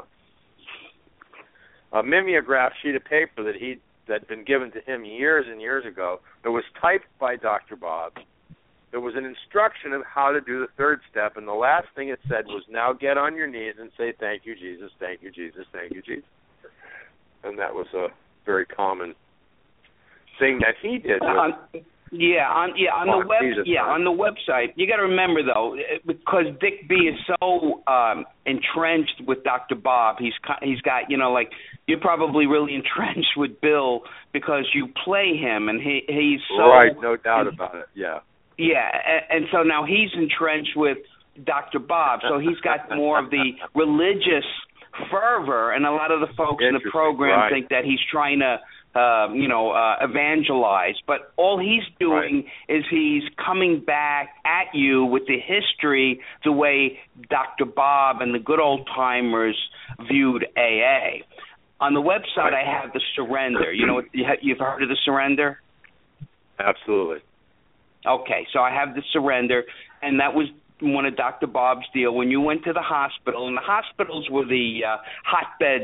G: a mimeograph sheet of paper that he that had been given to him years and years ago that was typed by Doctor Bob. There was an instruction of how to do the third step, and the last thing it said was, now get on your knees and say, thank you, Jesus, thank you, Jesus, thank you, Jesus. And that was a very common thing that he did. With,
B: Um, yeah, on yeah on
G: Oh,
B: the web
G: Jesus,
B: yeah
G: man.
B: on the website. You got to remember though, because Dick B is so um, entrenched with Doctor Bob. He's he's got you know like you're probably really entrenched with Bill because you play him, and he he's so
G: right, no doubt about it. Yeah,
B: yeah, and, and so now he's entrenched with Doctor Bob. So he's got more of the religious fervor, and a lot of the folks in the program
G: right.
B: think that he's trying to. Uh, you know, uh, evangelize, but all he's doing
G: right.
B: is he's coming back at you with the history the way Doctor Bob and the good old timers viewed A A. On the website,
G: right.
B: I have the surrender. You know, you've heard of the surrender?
G: Absolutely.
B: Okay, so I have the surrender, and that was one of Doctor Bob's deal. When you went to the hospital, and the hospitals were the uh, hotbeds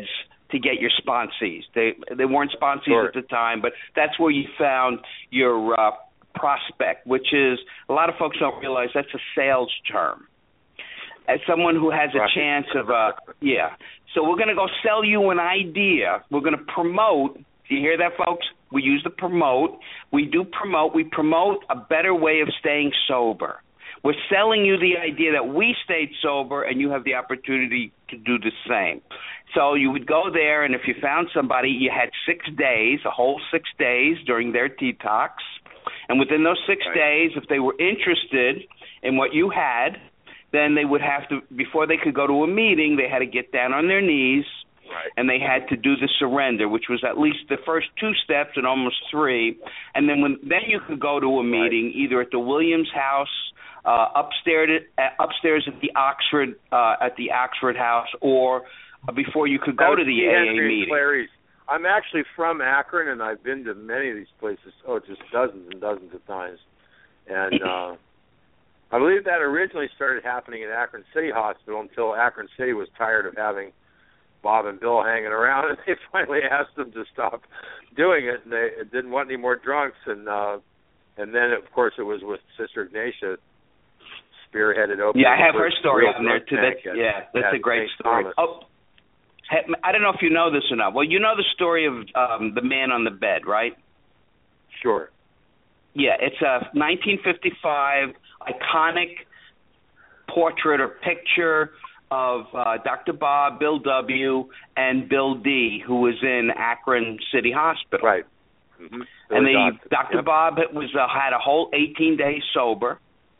B: to get your sponsees. They they weren't sponsees
G: Sure.
B: at the time, but that's where you found your uh, prospect, which is, a lot of folks don't realize that's a sales term. As someone who has a
G: Right.
B: chance of, uh, yeah. So we're going to go sell you an idea. We're going to promote. Do you hear that, folks? We use the promote. We do promote. We promote a better way of staying sober. We're selling you the idea that we stayed sober and you have the opportunity to do the same. So you would go there, and if you found somebody, you had six days, a whole six days during their detox. And within those six
G: Right.
B: days, if they were interested in what you had, then they would have to, before they could go to a meeting, they had to get down on their knees,
G: Right.
B: and they had to do the surrender, which was at least the first two steps and almost three. And then when then you could go to a meeting, right. either at the Williams House, uh, upstairs at, upstairs at the Oxford uh, at the Oxford House, or before you could go to the A A
G: Henry
B: meeting.
G: Clary's. I'm actually from Akron, and I've been to many of these places. Oh, just dozens and dozens of times, and. Uh, I believe that originally started happening at Akron City Hospital until Akron City was tired of having Bob and Bill hanging around, and they finally asked them to stop doing it, and they didn't want any more drunks. And uh, and then, of course, it was with Sister Ignatia spearheaded open.
B: Yeah, I have her story on there too. That's,
G: at,
B: yeah, that's
G: at
B: a great
G: Saint
B: story.
G: Thomas.
B: Oh, I don't know if you know this or not. Well, you know the story of um, the man on the bed, right?
G: Sure.
B: Yeah, it's a nineteen fifty-five iconic portrait or picture of uh, Doctor Bob, Bill W., and Bill D., who was in Akron City Hospital.
G: Right. Mm-hmm.
B: And they,
G: Doctor,
B: Doctor
G: Yep.
B: Bob was uh, had a whole eighteen days sober,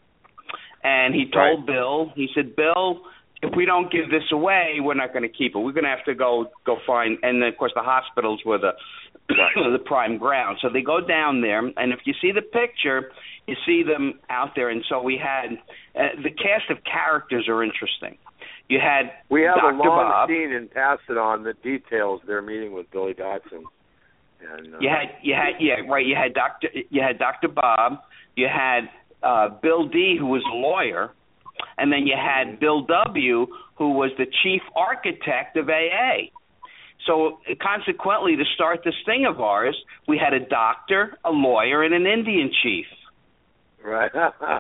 B: and he told
G: Right.
B: Bill, he said, Bill, if we don't give this away, we're not going to keep it. We're going to have to go go find, and of course the hospitals were the the prime ground. So they go down there, and if you see the picture, you see them out there. And so we had uh, the cast of characters are interesting. You had
G: we have
B: Doctor
G: a long
B: Bob.
G: scene in Pass It On that details their meeting with Billy Dodson. And, uh,
B: You had you had yeah right. You had Doctor you had Doctor Bob. You had uh, Bill D., who was a lawyer, and then you had Bill W., who was the chief architect of A A. So consequently, to start this thing of ours, we had a doctor, a lawyer, and an Indian chief.
G: Right.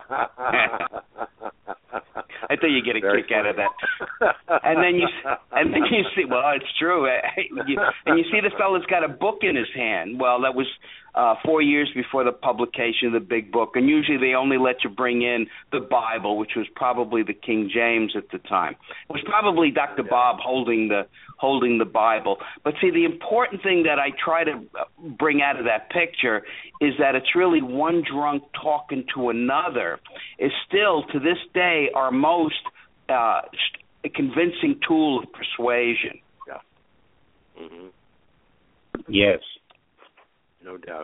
B: I think you get a
G: Very
B: kick
G: funny.
B: out of that. And then you and then you see, well, it's true. You, and you see the fella's got a book in his hand. Well, that was uh, four years before the publication of the big book. And usually they only let you bring in the Bible, which was probably the King James at the time. It was probably Doctor
G: Yeah.
B: Bob holding the holding the Bible. But see, the important thing that I try to bring out of that picture is that it's really one drunk talking to another is still, to this day, our most uh, convincing tool of persuasion.
G: Yeah. Mm-hmm.
D: Yes.
G: No doubt.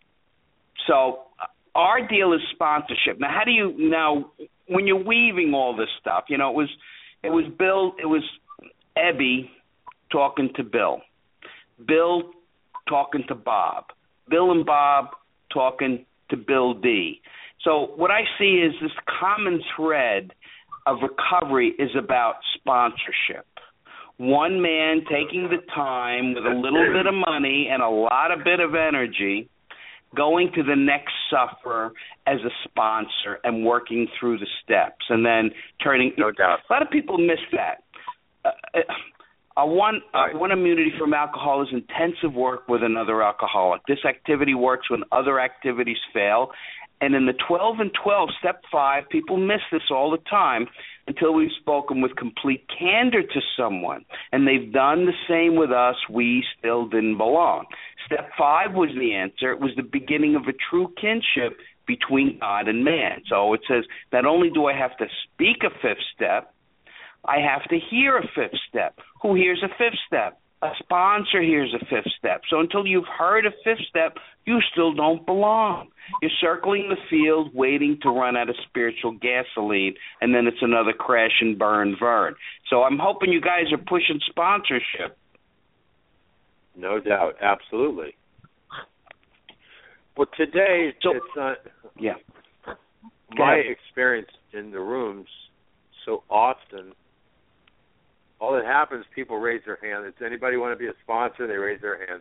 B: So our deal is sponsorship. Now, how do you now when you're weaving all this stuff? You know, it was it was Bill, it was Ebby talking to Bill, Bill talking to Bob, Bill and Bob talking to Bill D. So what I see is this common thread of recovery is about sponsorship. One man taking the time with a little bit of money and a lot of bit of energy, going to the next sufferer as a sponsor and working through the steps, and then turning.
G: No doubt.
B: A lot of people miss that. Uh, uh, one
G: Right.
B: uh, one immunity from alcohol is intensive work with another alcoholic. This activity works when other activities fail. And in the twelve and twelve, step five, people miss this all the time until we've spoken with complete candor to someone. And they've done the same with us. We still didn't belong. Step five was the answer. It was the beginning of a true kinship between God and man. So it says, not only do I have to speak a fifth step, I have to hear a fifth step. Who hears a fifth step? A sponsor hears a fifth step. So until you've heard a fifth step, you still don't belong. You're circling the field waiting to run out of spiritual gasoline, and then it's another crash and burn vern. So I'm hoping you guys are pushing sponsorship.
G: No doubt. Absolutely. Well, today,
B: So-
G: it's not
B: Yeah. Go
G: my
B: ahead.
G: experience in the rooms so often all that happens, people raise their hand. Does anybody want to be a sponsor? They raise their hand.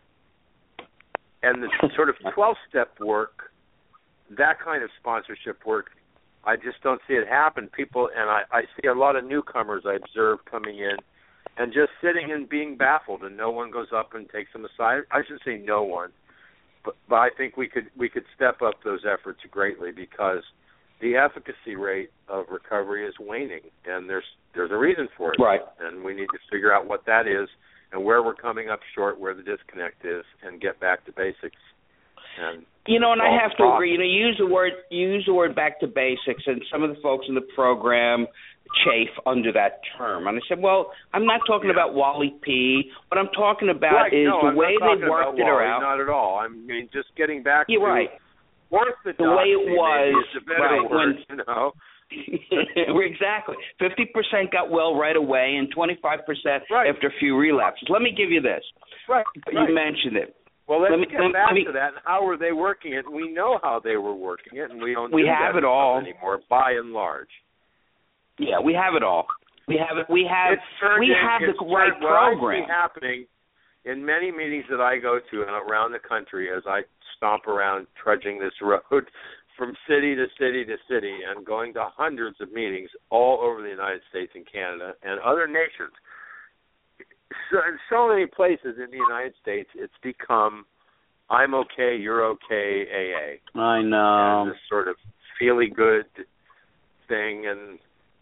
G: And the sort of twelve-step work, that kind of sponsorship work, I just don't see it happen. People, and I, I see a lot of newcomers I observe coming in and just sitting and being baffled, and no one goes up and takes them aside. I should say no one. But, but I think we could we could step up those efforts greatly, because the efficacy rate of recovery is waning, and there's there's a reason for it.
H: Right.
G: And we need to figure out what that is and where we're coming up short, where the disconnect is, and get back to basics. And
H: you know, and I have to
G: talk.
H: agree. You know, you use the word you use the word back to basics, and some of the folks in the program chafe under that term. And I said, well, I'm not talking
G: yeah.
H: about Wally P. What I'm talking about
G: right.
H: is
G: no,
H: the
G: I'm
H: way
G: not
H: they worked
G: about
H: it
G: Wally,
H: out.
G: Not at all. I mean, just getting back
H: You're
G: to
H: right.
G: orthodoxy.
H: The way it was,
G: maybe is a better
H: right,
G: word,
H: when,
G: you know.
H: Exactly. fifty percent got well right away, and twenty-five percent
G: right.
H: after a few relapses. Let me give you this.
G: Right.
H: You
G: right.
H: mentioned it.
G: Well, let's
H: let me,
G: get
H: let,
G: back
H: let me,
G: to that. How were they working it? We know how they were working it, and we don't
H: we
G: do
H: have
G: that
H: it all
G: anymore, by and large.
H: Yeah, we have it all. We have it. We have.
G: It's
H: we
G: in,
H: have the
G: turned,
H: right
G: what
H: program.
G: I see happening in many meetings that I go to and around the country as I stomp around trudging this road from city to city to city and going to hundreds of meetings all over the United States and Canada and other nations. So, in so many places in the United States, it's become I'm okay, you're okay, A A.
H: I know.
G: And this sort of feely good thing, and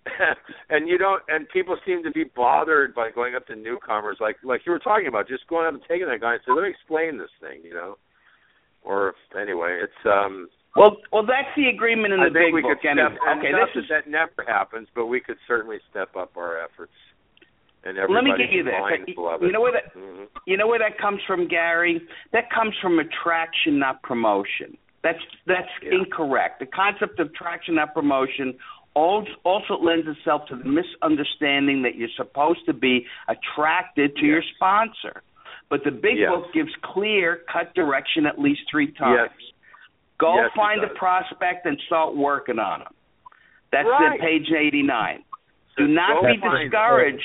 G: and you don't, and people seem to be bothered by going up to newcomers, like like you were talking about, just going up and taking that guy and say, let me explain this thing, you know. Or anyway, it's um.
H: Well, well, that's the agreement in the
G: I think
H: big
G: we
H: book.
G: could
H: Anyway.
G: step, and
H: okay,
G: not
H: this
G: that
H: is
G: that never happens, but we could certainly step up our efforts. And
H: let me
G: everybody
H: give you this.
G: mindful of it.
H: You know where that
G: mm-hmm.
H: you know where that comes from, Gary? That comes from attraction, not promotion. That's that's
G: Yeah.
H: incorrect. The concept of attraction, not promotion, also lends itself to the misunderstanding that you're supposed to be attracted to
G: yes.
H: your sponsor. But the big
G: yes.
H: book gives clear cut direction at least three times.
G: Yes.
H: Go
G: yes,
H: find a prospect and start working on them. That's
G: right.
H: at page eighty-nine.
G: So
H: Do not be
G: find
H: discouraged.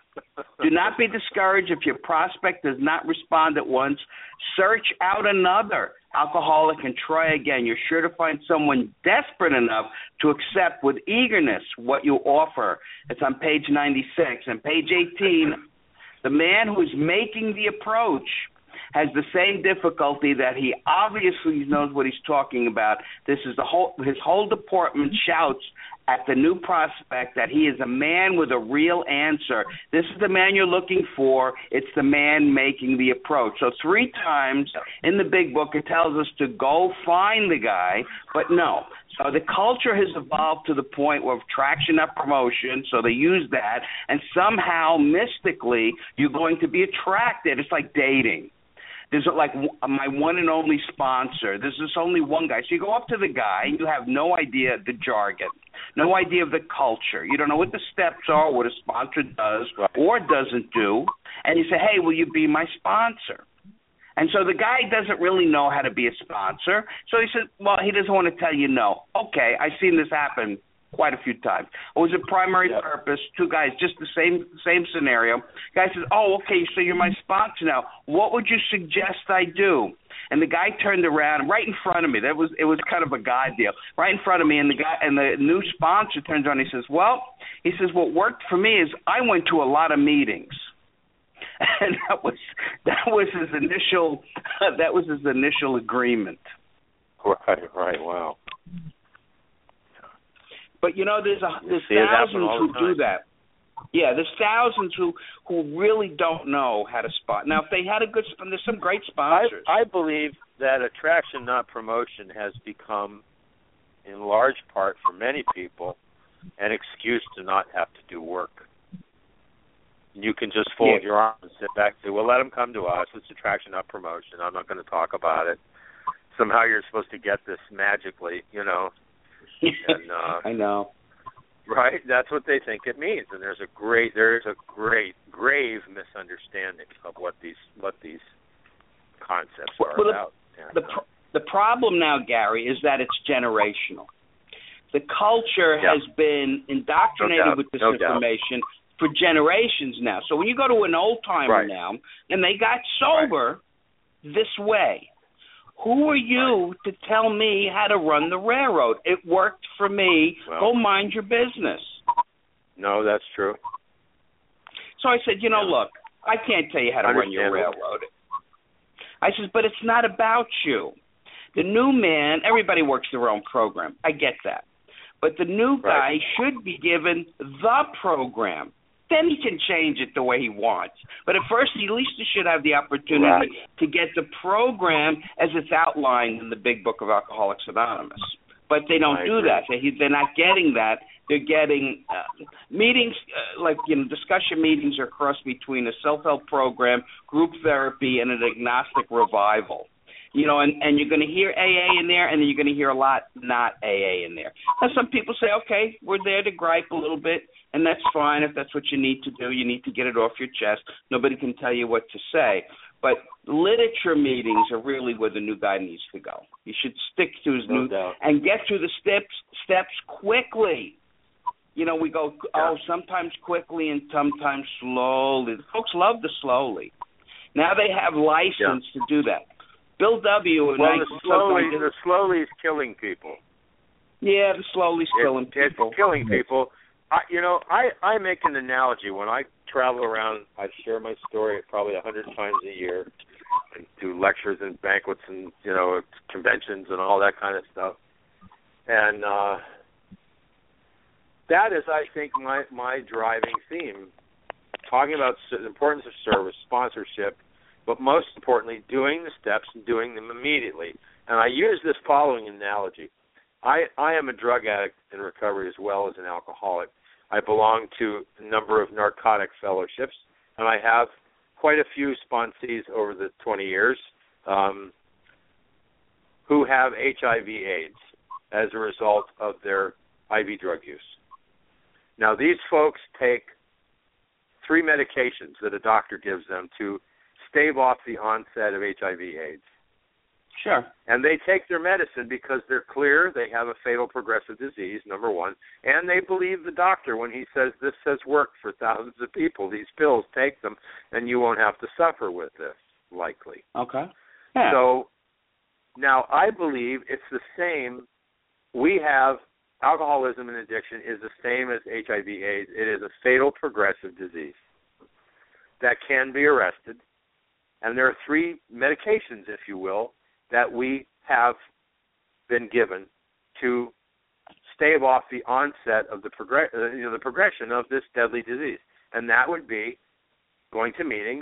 H: Do not be discouraged if your prospect does not respond at once. Search out another alcoholic and try again. You're sure to find someone desperate enough to accept with eagerness what you offer. It's on page ninety-six. And page eighteen, the man who is making the approach has the same difficulty that he obviously knows what he's talking about. This is the whole his whole department shouts at the new prospect that he is a man with a real answer. This is the man you're looking for. It's the man making the approach. So three times in the big book it tells us to go find the guy, but no. So the culture has evolved to the point where traction, not promotion, so they use that, and somehow, mystically, you're going to be attracted. It's like dating. There's like my one and only sponsor. There's this only one guy. So you go up to the guy, and you have no idea the jargon, no idea of the culture. You don't know what the steps are, what a sponsor does or doesn't do. And you say, hey, will you be my sponsor? And so the guy doesn't really know how to be a sponsor. So he said, well, he doesn't want to tell you no. Okay, I've seen this happen quite a few times. It was a primary yep. purpose, two guys, just the same same scenario. Guy says, oh, okay, so you're my sponsor now. What would you suggest I do? And the guy turned around right in front of me. That was it was kind of a God deal. Right in front of me, and the guy and the new sponsor turns around and he says, well, he says, what worked for me is I went to a lot of meetings. And that was that was his initial that was his initial agreement.
G: Right, right, wow.
H: But you know, there's a there's
G: you
H: thousands who
G: the
H: do that. Yeah, there's thousands who who really don't know how to spot. Now, if they had a good, there's some great sponsors.
G: I, I believe that attraction, not promotion, has become, in large part, for many people, an excuse to not have to do work. You can just fold yeah. your arms and sit back and say, well, let them come to us. It's attraction, not promotion. I'm not going to talk about it. Somehow you're supposed to get this magically, you know. And, uh,
H: I know.
G: Right? That's what they think it means. And there's a great, there's a great, grave misunderstanding of what these what these concepts are
H: well,
G: about.
H: The, the, pr- the problem now, Gary, is that it's generational. The culture
G: yeah.
H: has been indoctrinated
G: no
H: with this
G: no
H: information. for generations now. So when you go to an old timer
G: Right.
H: now, and they got sober right. this way, who are you right. to tell me how to run the railroad? It worked for me. Well, go mind your business.
G: No, that's true.
H: So I said, you know, yeah. look, I can't tell you how to run your railroad. I said, but it's not about you. The new man, everybody works their own program. I get that. But the new guy right. should be given the program. Then he can change it the way he wants. But at first, at least he should have the opportunity right. to get the program as it's outlined in the big book of Alcoholics Anonymous. But they don't
G: I
H: do
G: agree.
H: that. They, they're not getting that. They're getting uh, meetings, uh, like you know, discussion meetings are cross between a self-help program, group therapy, and an agnostic revival. You know, and, and you're going to hear A A in there, and then you're going to hear a lot not A A in there. Now, some people say, okay, we're there to gripe a little bit, and that's fine. If that's what you need to do, you need to get it off your chest. Nobody can tell you what to say. But literature meetings are really where the new guy needs to go. He should stick to his
G: no
H: new
G: doubt.
H: and get through the steps steps quickly. You know, we go, oh, sometimes quickly and sometimes slowly. The folks love the slowly. Now they have license
G: yeah.
H: to do that. Bill W. and
G: well,
H: I
G: the slowly, the slowly is killing people.
H: Yeah, the slowly is killing
G: it,
H: people.
G: It's killing people. I, you know, I, I make an analogy. When I travel around, I share my story probably a hundred times a year, and do lectures and banquets and, you know, conventions and all that kind of stuff. And uh, that is, I think, my, my driving theme, talking about the importance of service, sponsorship, but most importantly, doing the steps and doing them immediately. And I use this following analogy. I, I am a drug addict in recovery as well as an alcoholic. I belong to a number of narcotic fellowships, and I have quite a few sponsees over the twenty years um, who have H I V AIDS as a result of their I V drug use. Now, these folks take three medications that a doctor gives them to stave off the onset of H I V AIDS.
H: Sure.
G: And they take their medicine because they're clear they have a fatal progressive disease, number one, and they believe the doctor when he says this has worked for thousands of people. These pills, take them, and you won't have to suffer with this, likely.
H: Okay. Yeah.
G: So now I believe it's the same. We have alcoholism and addiction is the same as H I V AIDS. It is a fatal progressive disease that can be arrested. And there are three medications, if you will, that we have been given to stave off the onset of the, progress, uh, you know, the progression of this deadly disease. And that would be going to meetings,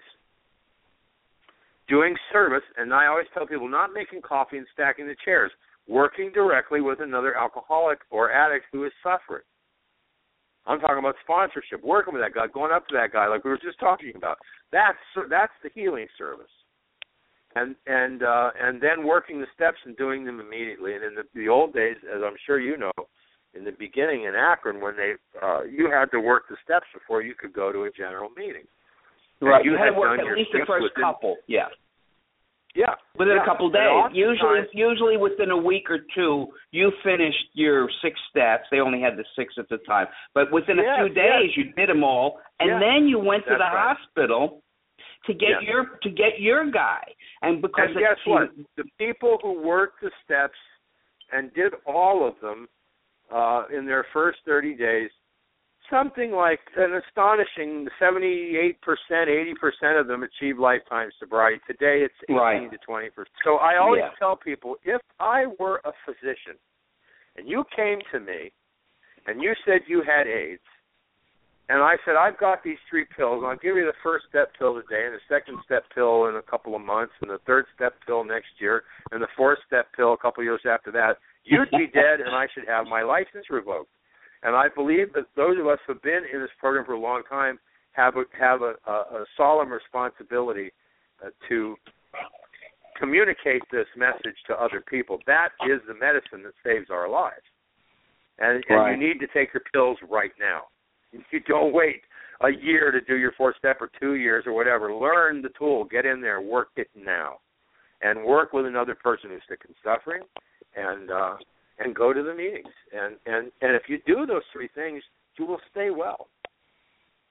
G: doing service, and I always tell people not making coffee and stacking the chairs, working directly with another alcoholic or addict who is suffering. I'm talking about sponsorship, working with that guy, going up to that guy like we were just talking about. That's that's the healing service. And and uh, and then working the steps and doing them immediately. And in the, the old days, as I'm sure you know, in the beginning in Akron, when they uh, you had to work the steps before you could go to a general meeting.
H: Right.
G: You,
H: you
G: had,
H: had to work
G: done
H: at least the first
G: within,
H: couple. Yeah.
G: Yeah.
H: Within
G: yeah.
H: a couple days. Usually usually within a week or two, you finished your six steps. They only had the six at the time. But within a
G: yes,
H: few days,
G: yes.
H: you did them all. And
G: yes.
H: then you went
G: That's
H: to the
G: right.
H: hospital to get
G: yes.
H: your to get your guy. And because
G: and guess what? The people who worked the steps and did all of them uh, in their first thirty days, something like an astonishing seventy-eight percent, eighty percent of them achieve lifetime sobriety. Today it's eighteen
H: right.
G: to twenty percent. So I always
H: yeah.
G: tell people, if I were a physician and you came to me and you said you had AIDS, and I said, I've got these three pills, and I'll give you the first step pill today, and the second step pill in a couple of months, and the third step pill next year, and the fourth step pill a couple of years after that, you'd be dead, and I should have my license revoked. And I believe that those of us who have been in this program for a long time have a, have a, a, a solemn responsibility uh, to communicate this message to other people. That is the medicine that saves our lives. And,
H: right.
G: and you need to take your pills right now. You don't wait a year to do your fourth step or two years or whatever. Learn the tool. Get in there. Work it now. And work with another person who's sick and suffering and uh, and go to the meetings. And, and, and if you do those three things, you will stay well.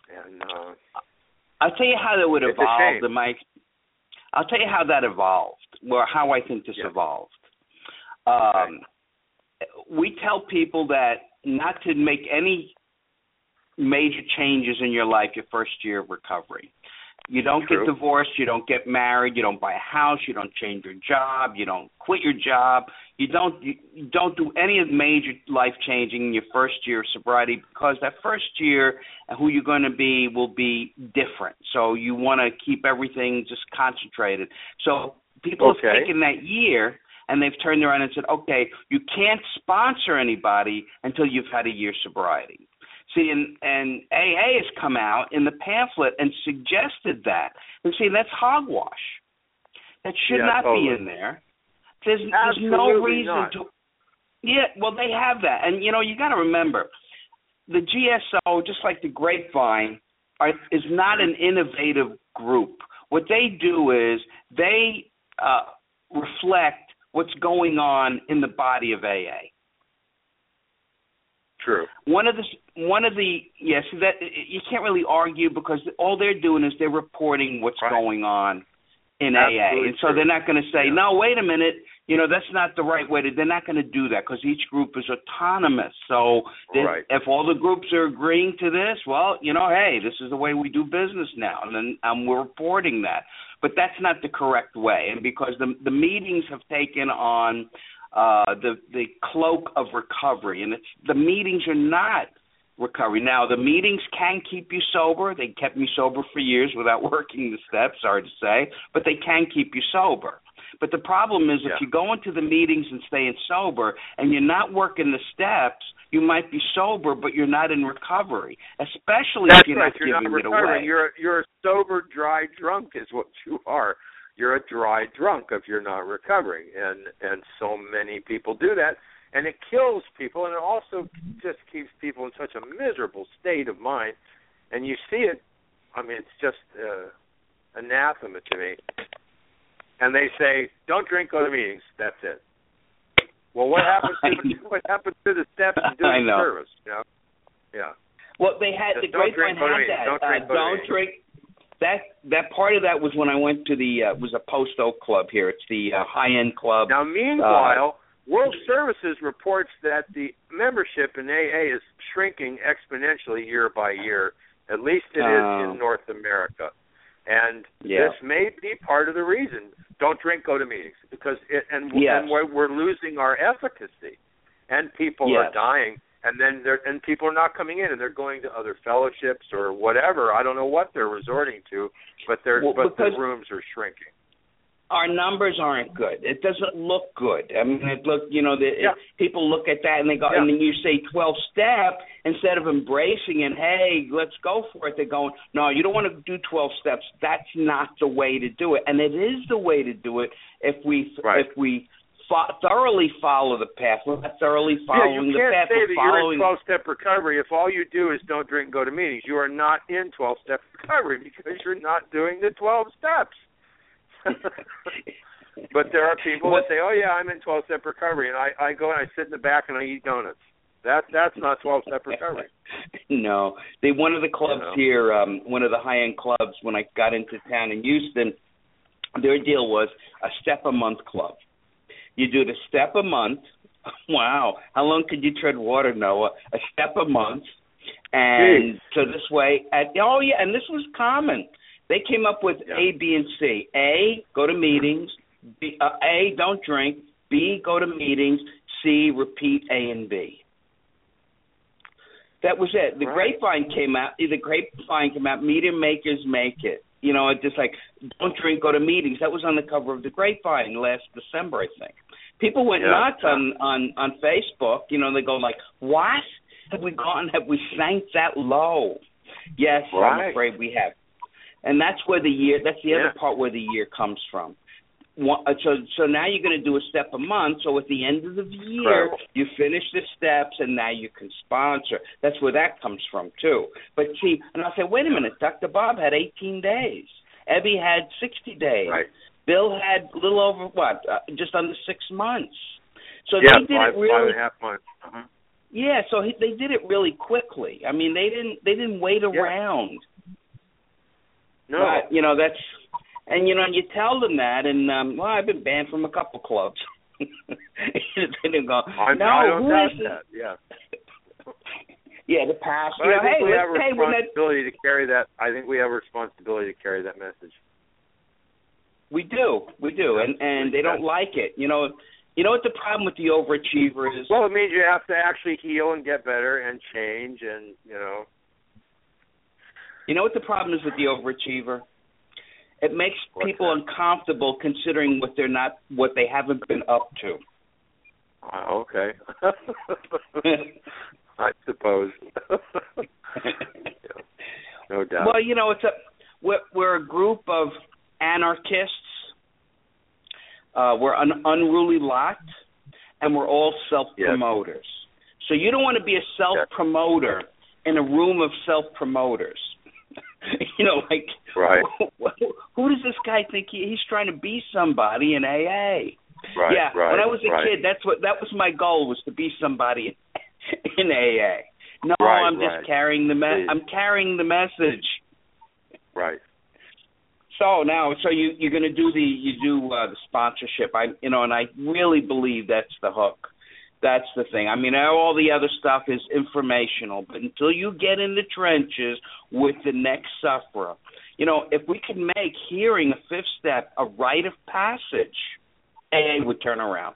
G: And uh,
B: I'll tell you how that would
G: it's
B: evolve. In my, I'll tell you how that evolved, or how I think this
G: yeah.
B: evolved. Um, we tell people that not to make any major changes in your life your first year of recovery. You don't
G: True.
B: get divorced, you don't get married, you don't buy a house, you don't change your job, you don't quit your job, you don't you, you don't do any of the major life changing in your first year of sobriety, because that first year who you're going to be will be different. So you want to keep everything just concentrated. So people
G: okay.
B: have taken that year and they've turned around and said, okay, you can't sponsor anybody until you've had a year sobriety. See, and, and A A has come out in the pamphlet and suggested that. And see, that's hogwash. That should
G: yeah,
B: not
G: totally.
B: be in there. There's, there's no reason
G: not.
B: to. Yeah, well, they have that. And, you know, you got to remember, the G S O, just like the Grapevine, are, is not an innovative group. What they do is they uh, reflect what's going on in the body of A A.
G: True.
B: One of the one of the yes that you can't really argue, because all they're doing is they're reporting what's
G: right.
B: going on in
G: Absolutely
B: A A, and so
G: true.
B: they're not going to say,
G: yeah.
B: no, wait a minute, you know, that's not the right way to. They're not going to do that, because each group is autonomous. So
G: right.
B: if all the groups are agreeing to this, well, you know, hey, this is the way we do business now, and then um, we're reporting that. But that's not the correct way, and because the the meetings have taken on Uh, the the cloak of recovery, and it's the meetings are not recovery. Now, the meetings can keep you sober. They kept me sober for years without working the steps, sorry to say, but they can keep you sober. But the problem is,
G: yeah.
B: if you go into the meetings and staying sober and you're not working the steps, you might be sober, but you're not in recovery, especially
G: That's
B: if you're
G: right.
B: not
G: you're
B: giving
G: not
B: it away.
G: You're you're a sober, dry drunk is what you are. You're a dry drunk if you're not recovering, and and so many people do that, and it kills people, and it also just keeps people in such a miserable state of mind, and you see it. I mean, it's just uh, anathema to me. And they say, "Don't drink, go to meetings." That's it. Well, what happens to what happens to the steps and doing
B: I know.
G: service? You know? Yeah.
B: Well, they had
G: Just
B: the
G: don't
B: Grapevine
G: drink, go to
B: had
G: meetings.
B: that.
G: Don't drink,
B: uh,
G: go to
B: don't
G: meetings.
B: drink. That that part of that was when I went to the uh, was a Post Oak Club here. It's the uh, high end club.
G: Now, meanwhile,
B: uh,
G: World Services reports that the membership in A A is shrinking exponentially year by year. At least it is
B: uh,
G: in North America, and
B: yeah.
G: this may be part of the reason. Don't drink, go to meetings, because it and,
B: yes.
G: and we're, we're losing our efficacy, and people
B: yes.
G: are dying. And then they're, and people are not coming in, and they're going to other fellowships or whatever. I don't know what they're resorting to, but they're
B: well,
G: but the rooms are shrinking.
B: Our numbers aren't good. It doesn't look good. I mean, it look you know the,
G: Yeah.
B: it, people look at that and they go,
G: Yeah.
B: and then you say twelve step instead of embracing it. Hey, let's go for it. They're going, no, you don't want to do twelve steps. That's not the way to do it, and it is the way to do it if we
G: Right.
B: if we. Fo- thoroughly follow the path. We're not thoroughly following
G: yeah, you
B: the path.
G: can't say
B: We're
G: that
B: following...
G: you're in twelve-step recovery if all you do is don't drink and go to meetings. You are not in twelve-step recovery because you're not doing the twelve steps. But there are people
B: what?
G: that say, oh, yeah, I'm in twelve-step recovery, and I, I go and I sit in the back and I eat donuts. That That's not twelve-step recovery.
B: No. They, one of the clubs
G: You know.
B: here, um, one of the high-end clubs, when I got into town in Houston, their deal was a step-a-month club. You do the step a month. Wow. How long could you tread water, Noah? A step a month. And
G: Jeez.
B: so this way, at, oh, yeah, and this was common. They came up with
G: Yeah.
B: A, B, and C. A, go to meetings. B, uh, A, don't drink. B, go to meetings. C, repeat A and B. That was it. The
G: Right.
B: Grapevine came out. The Grapevine came out. Meter makers make it. You know, it's just like, don't drink, go to meetings. That was on the cover of the Grapevine last December, I think. People went
G: Yeah.
B: nuts on, on, on Facebook. You know, they go like, what? Have we gone, have we sank that low? Yes,
G: Right.
B: I'm afraid we have. And that's where the year, that's the
G: Yeah.
B: other part where the year comes from. One, so so now you're going to do a step a month. So at the end of the year,
G: Incredible.
B: you finish the steps, and now you can sponsor. That's where that comes from too. But see, and I'll say, wait a minute, Doctor Bob had eighteen days. Ebby had sixty days.
G: Right.
B: Bill had a little over what, uh, just under six months. So
G: yeah,
B: they did
G: five,
B: it really.
G: five and a half months. Uh-huh.
H: Yeah, so he, they did it really quickly. I mean, they didn't they didn't wait
G: Yeah.
H: around.
G: No.
H: But, you know, that's and you know, you tell them that, and um, well, I've been banned from a couple clubs. They didn't go.
G: I,
H: no,
G: I don't
H: who
G: doubt
H: is
G: that. Yeah.
H: Yeah, the past.
G: But
H: You know,
G: I think
H: hey,
G: we
H: let's,
G: have a
H: hey, when that,
G: responsibility to carry that. I think we have a responsibility to carry that message.
H: we do, we do, and and they don't like it. You know, you know what the problem with the overachiever is?
G: Well, it means you have to actually heal and get better and change, and you know.
H: You know what the problem is with the overachiever? It makes
G: What's
H: people
G: that?
H: uncomfortable considering what they're not, what they haven't been up to.
G: Oh, okay. I suppose. Yeah, no doubt.
H: Well, you know, it's a we're, we're a group of anarchists. Uh, we're an unruly lot, and we're all self-promoters. Yes. So you don't want to be a self-promoter in a room of self-promoters. You know, like,
G: right.
H: who, who does this guy think he, he's trying to be somebody in A A?
G: Right,
H: yeah,
G: right,
H: when I was a
G: right.
H: kid, that's what that was my goal, was to be somebody in A A. No,
G: Right,
H: I'm just
G: right.
H: carrying the me- I'm carrying the message.
G: Right.
H: So now, so you you're going to do the you do uh, the sponsorship. I you know, and I really believe that's the hook. That's the thing. I mean, all the other stuff is informational, but until you get in the trenches with the next sufferer, you know, if we could make hearing a fifth step a rite of passage, A A would turn around.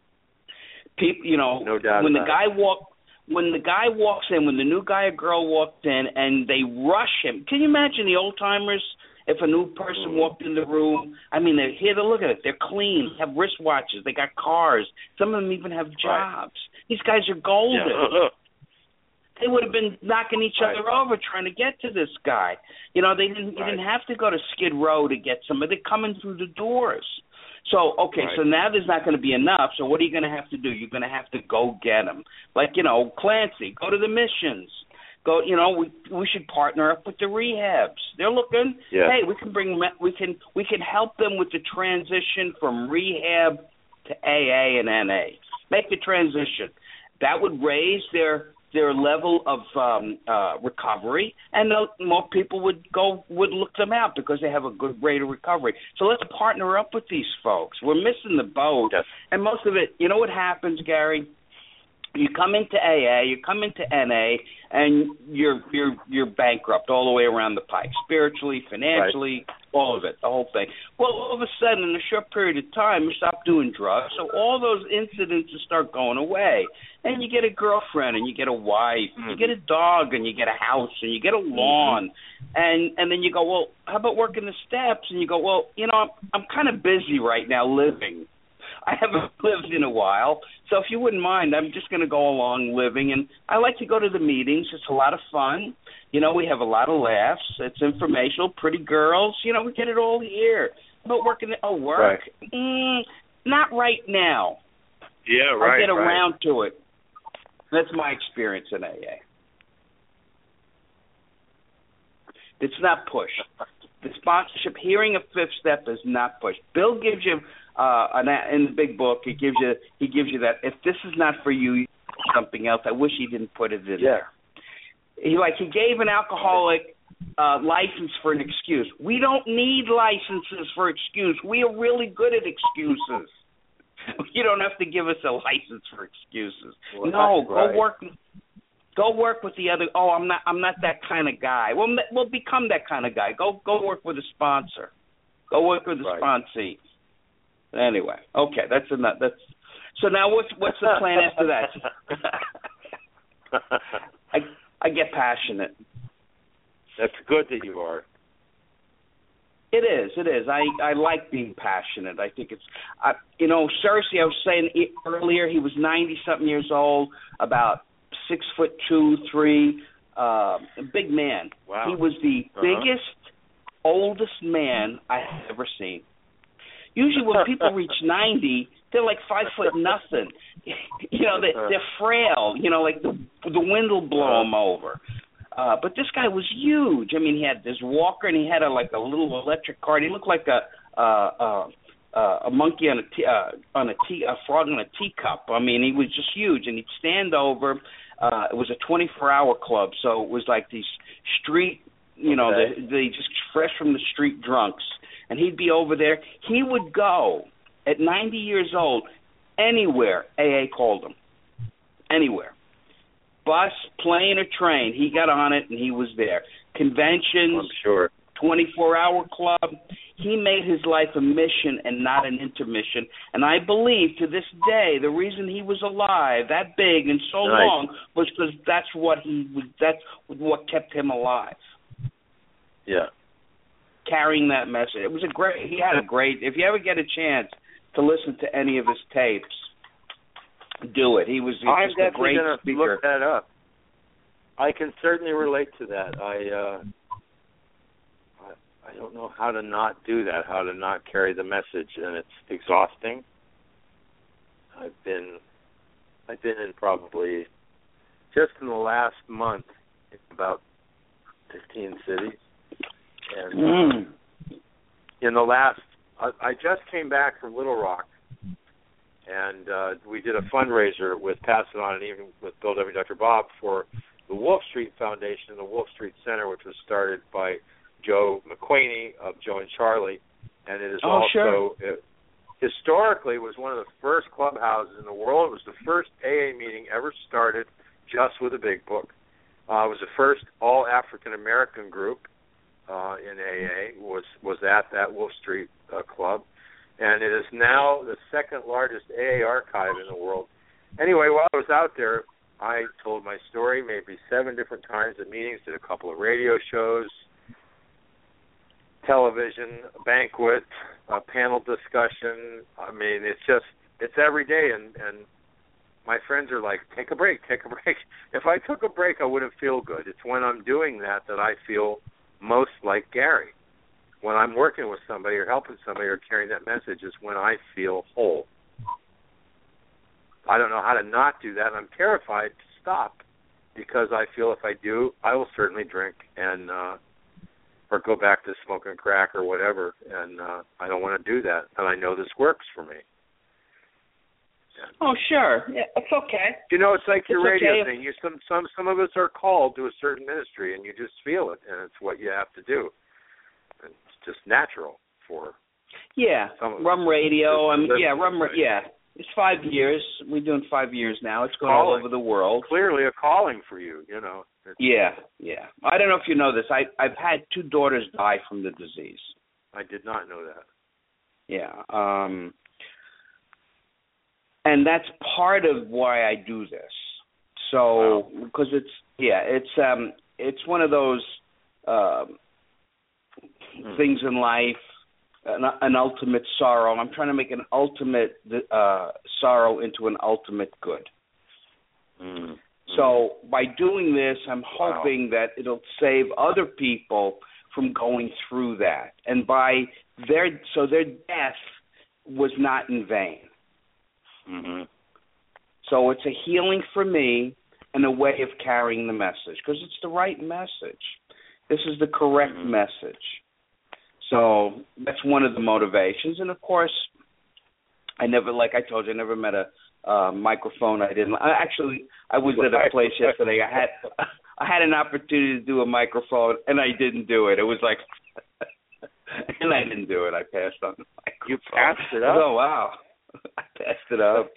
H: People, you know,
G: no doubt
H: when the
G: about
H: guy walk, when the guy walks in, when the new guy or girl walked in, and they rush him. Can you imagine the old timers? If a new person
G: Mm-hmm.
H: walked in the room, I mean, they're here to look at it. They're clean, have wristwatches, they got cars. Some of them even have jobs.
G: Right.
H: These guys are golden.
G: Yeah.
H: They would have been knocking each
G: Right.
H: other over trying to get to this guy. You know, they didn't. You
G: Right.
H: didn't have to go to Skid Row to get somebody. They're coming through the doors. So, okay,
G: Right.
H: so now there's not going to be enough. So what are you going to have to do? You're going to have to go get them. Like, you know, Clancy, go to the missions. Go, you know, we we should partner up with the rehabs. They're looking.
G: Yeah.
H: Hey, we can bring we can we can help them with the transition from rehab to A A and N A. Make the transition. That would raise their their level of um, uh, recovery, and more people would go would look them out because they have a good rate of recovery. So let's partner up with these folks. We're missing the boat,
G: Yes.
H: and most of it. You know what happens, Gary? You come into A A, you come into N A, and you're you're you're bankrupt all the way around the pike, spiritually, financially, right. all of it, the whole thing. Well, all of a sudden, in a short period of time, you stop doing drugs, so all those incidents start going away, and you get a girlfriend, and you get a wife, mm-hmm. you get a dog, and you get a house, and you get a lawn, mm-hmm. and and then you go, well, how about working the steps? And you go, well, you know, I'm I'm kind of busy right now living. I haven't lived in a while, so if you wouldn't mind, I'm just going to go along living. And I like to go to the meetings. It's a lot of fun. You know, we have a lot of laughs. It's informational. Pretty girls. You know, we get it all here. About working at oh, work? Right. Mm, not right now.
G: Yeah, right.
H: I'll get around
G: right.
H: to it. That's my experience in A A. It's not push. The sponsorship, hearing a fifth step is not push. Bill gives you... Uh, in the big book, he gives you he gives you that if this is not for you, something else. I wish he didn't put it in
G: yeah.
H: there. He like he gave an alcoholic uh, license for an excuse. We don't need licenses for excuse. We are really good at excuses. You don't have to give us a license for excuses.
G: Well,
H: no,
G: right.
H: go work. Go work with the other. Oh, I'm not. I'm not that kind of guy. Well, we'll become that kind of guy. Go go work with a sponsor. Go work with a
G: right.
H: sponsee. Anyway, okay, that's enough. That's so. Now, what's what's the plan after that? I I get passionate.
G: That's good that you are.
H: It is. It is. I I like being passionate. I think it's. I, you know, Cersei. I was saying earlier, he was ninety something years old, about six foot two, three, uh, a big man.
G: Wow.
H: He was the
G: uh-huh.
H: biggest, oldest man I have ever seen. Usually when people reach ninety, they're like five foot nothing. You know, they, they're frail. You know, like the the wind will blow them over. Uh, but this guy was huge. I mean, he had this walker and he had a like a little electric cart. He looked like a uh, uh, uh, a monkey on a tea, uh, on a tea, a frog on a teacup. I mean, he was just huge. And he'd stand over uh, it was a twenty-four hour club, so it was like these street, you know,
G: Okay.
H: they, they just fresh from the street drunks, and he'd be over there. He would go at ninety years old anywhere A A called him, anywhere, bus, plane, or train. He got on it and he was there. Conventions,
G: I'm sure.
H: twenty-four hour club. He made his life a mission and not an intermission. And I believe to this day the reason he was alive that big and so
G: Nice.
H: long was because that's what he was. That's what kept him alive.
G: Yeah.
H: Carrying that message. It was a great. He had a great. If you ever get a chance to listen to any of his tapes, do it. He was he was
G: I'm
H: just a
G: definitely
H: great
G: going to
H: speaker.
G: look that up. I can certainly relate to that. I, uh, I I don't know how to not do that, how to not carry the message, and it's exhausting. I've been I've been in probably just in the last month in about fifteen cities, and
H: Mm.
G: uh, in the last I, I just came back from Little Rock. And uh, we did a fundraiser with Pass It On and even with Bill W. Doctor Bob for the Wolf Street Foundation and the Wolf Street Center, which was started by Joe McQuaney of Joe and Charlie. And it is
H: Oh,
G: also,
H: sure.
G: it, historically, was one of the first clubhouses in the world. It was the first A A meeting ever started just with a big book. Uh, it was the first all-African-American group uh, in A A, was, was at that Wolf Street uh, Club. And it is now the second largest A A archive in the world. Anyway, while I was out there, I told my story maybe seven different times at meetings, did a couple of radio shows, television, a banquet, a panel discussion. I mean, it's just, it's every day. And, and my friends are like, take a break, take a break. If I took a break, I wouldn't feel good. It's when I'm doing that that I feel most like Gary. When I'm working with somebody or helping somebody or carrying that message is when I feel whole. I don't know how to not do that. I'm terrified to stop because I feel if I do, I will certainly drink and uh, or go back to smoking crack or whatever. And uh, I don't want to do that. And I know this works for me.
H: Oh, sure. Yeah, it's okay.
G: You know, it's like your
H: It's
G: radio
H: okay.
G: thing. You some some some of us are called to a certain ministry, and you just feel it, and it's what you have to do. It's just natural for
H: Yeah,
G: some of us.
H: Rum Radio. Um,
G: Listen,
H: yeah, Rum.
G: right.
H: Yeah, it's five years. We're doing five years now. It's going all
G: Calling.
H: over the world.
G: Clearly a calling for you, you know. It's,
H: Yeah, yeah. I don't know if you know this. I I've had two daughters die from the disease.
G: I did not know that.
H: Yeah. Um. And that's part of why I do this. So, because it's yeah, it's um, it's one of those um, things in life, an, an ultimate sorrow. I'm trying to make an ultimate uh, sorrow into an ultimate good.
G: Mm.
H: So by doing this, I'm
G: Wow.
H: hoping that it'll save other people from going through that, and by their so their death was not in vain.
G: Mm-hmm.
H: So it's a healing for me and a way of carrying the message because it's the right message. This is the correct
G: Mm-hmm.
H: message. So that's one of the motivations. And, of course, I never, like I told you, I never met a uh, microphone I didn't. I actually, I was at a place yesterday. I had I had an opportunity to do a microphone, and I didn't do it. It was like, and I didn't do it. I passed on the microphone.
G: You passed it up?
H: Oh, wow. I passed it up.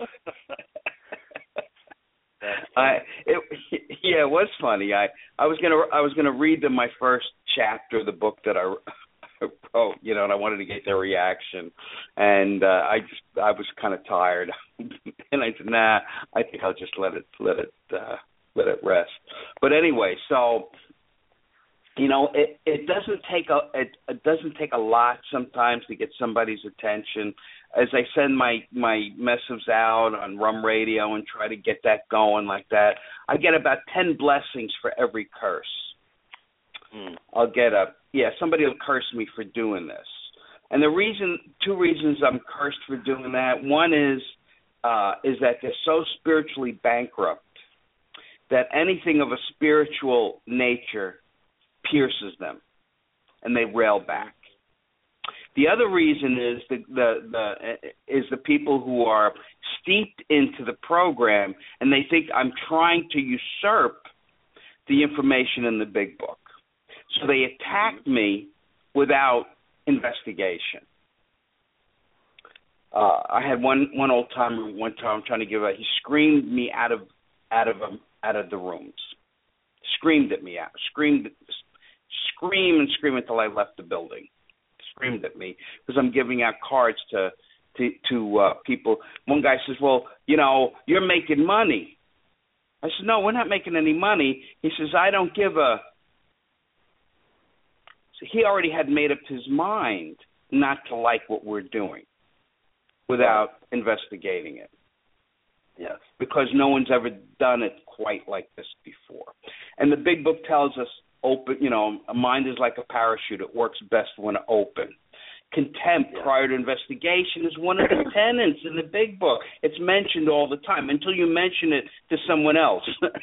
H: I it yeah, it was funny. I I was gonna I was gonna read them my first chapter of the book that I wrote, you know, and I wanted to get their reaction, and uh, I just I was kind of tired, and I said, nah, I think I'll just let it let it uh, let it rest. But anyway, so. You know, it, it doesn't take a it, it doesn't take a lot sometimes to get somebody's attention. As I send my, my messages out on Rum Radio and try to get that going like that, I get about ten blessings for every curse.
G: Mm.
H: I'll get a yeah, somebody will curse me for doing this, and the reason two reasons I'm cursed for doing that. One is uh, is that they're so spiritually bankrupt that anything of a spiritual nature pierces them, and they rail back. The other reason is the, the the is the people who are steeped into the program, and they think I'm trying to usurp the information in the big book. So they attacked me without investigation. Uh, I had one one old timer one time trying to give a. He screamed me out of out of um, out of the rooms. Screamed at me out. Screamed, scream and scream until I left the building. Screamed at me because I'm giving out cards to to, to uh, people. One guy says, "Well, you know, you're making money." I said, "No, we're not making any money." He says, "I don't give a." So he already had made up his mind not to like what we're doing without investigating it.
G: Yes.
H: Because no one's ever done it quite like this before. And the big book tells us, open, you know, a mind is like a parachute. It works best when open. Contempt yeah. prior to investigation is one of the tenets in the big book. It's mentioned all the time until you mention it to someone else.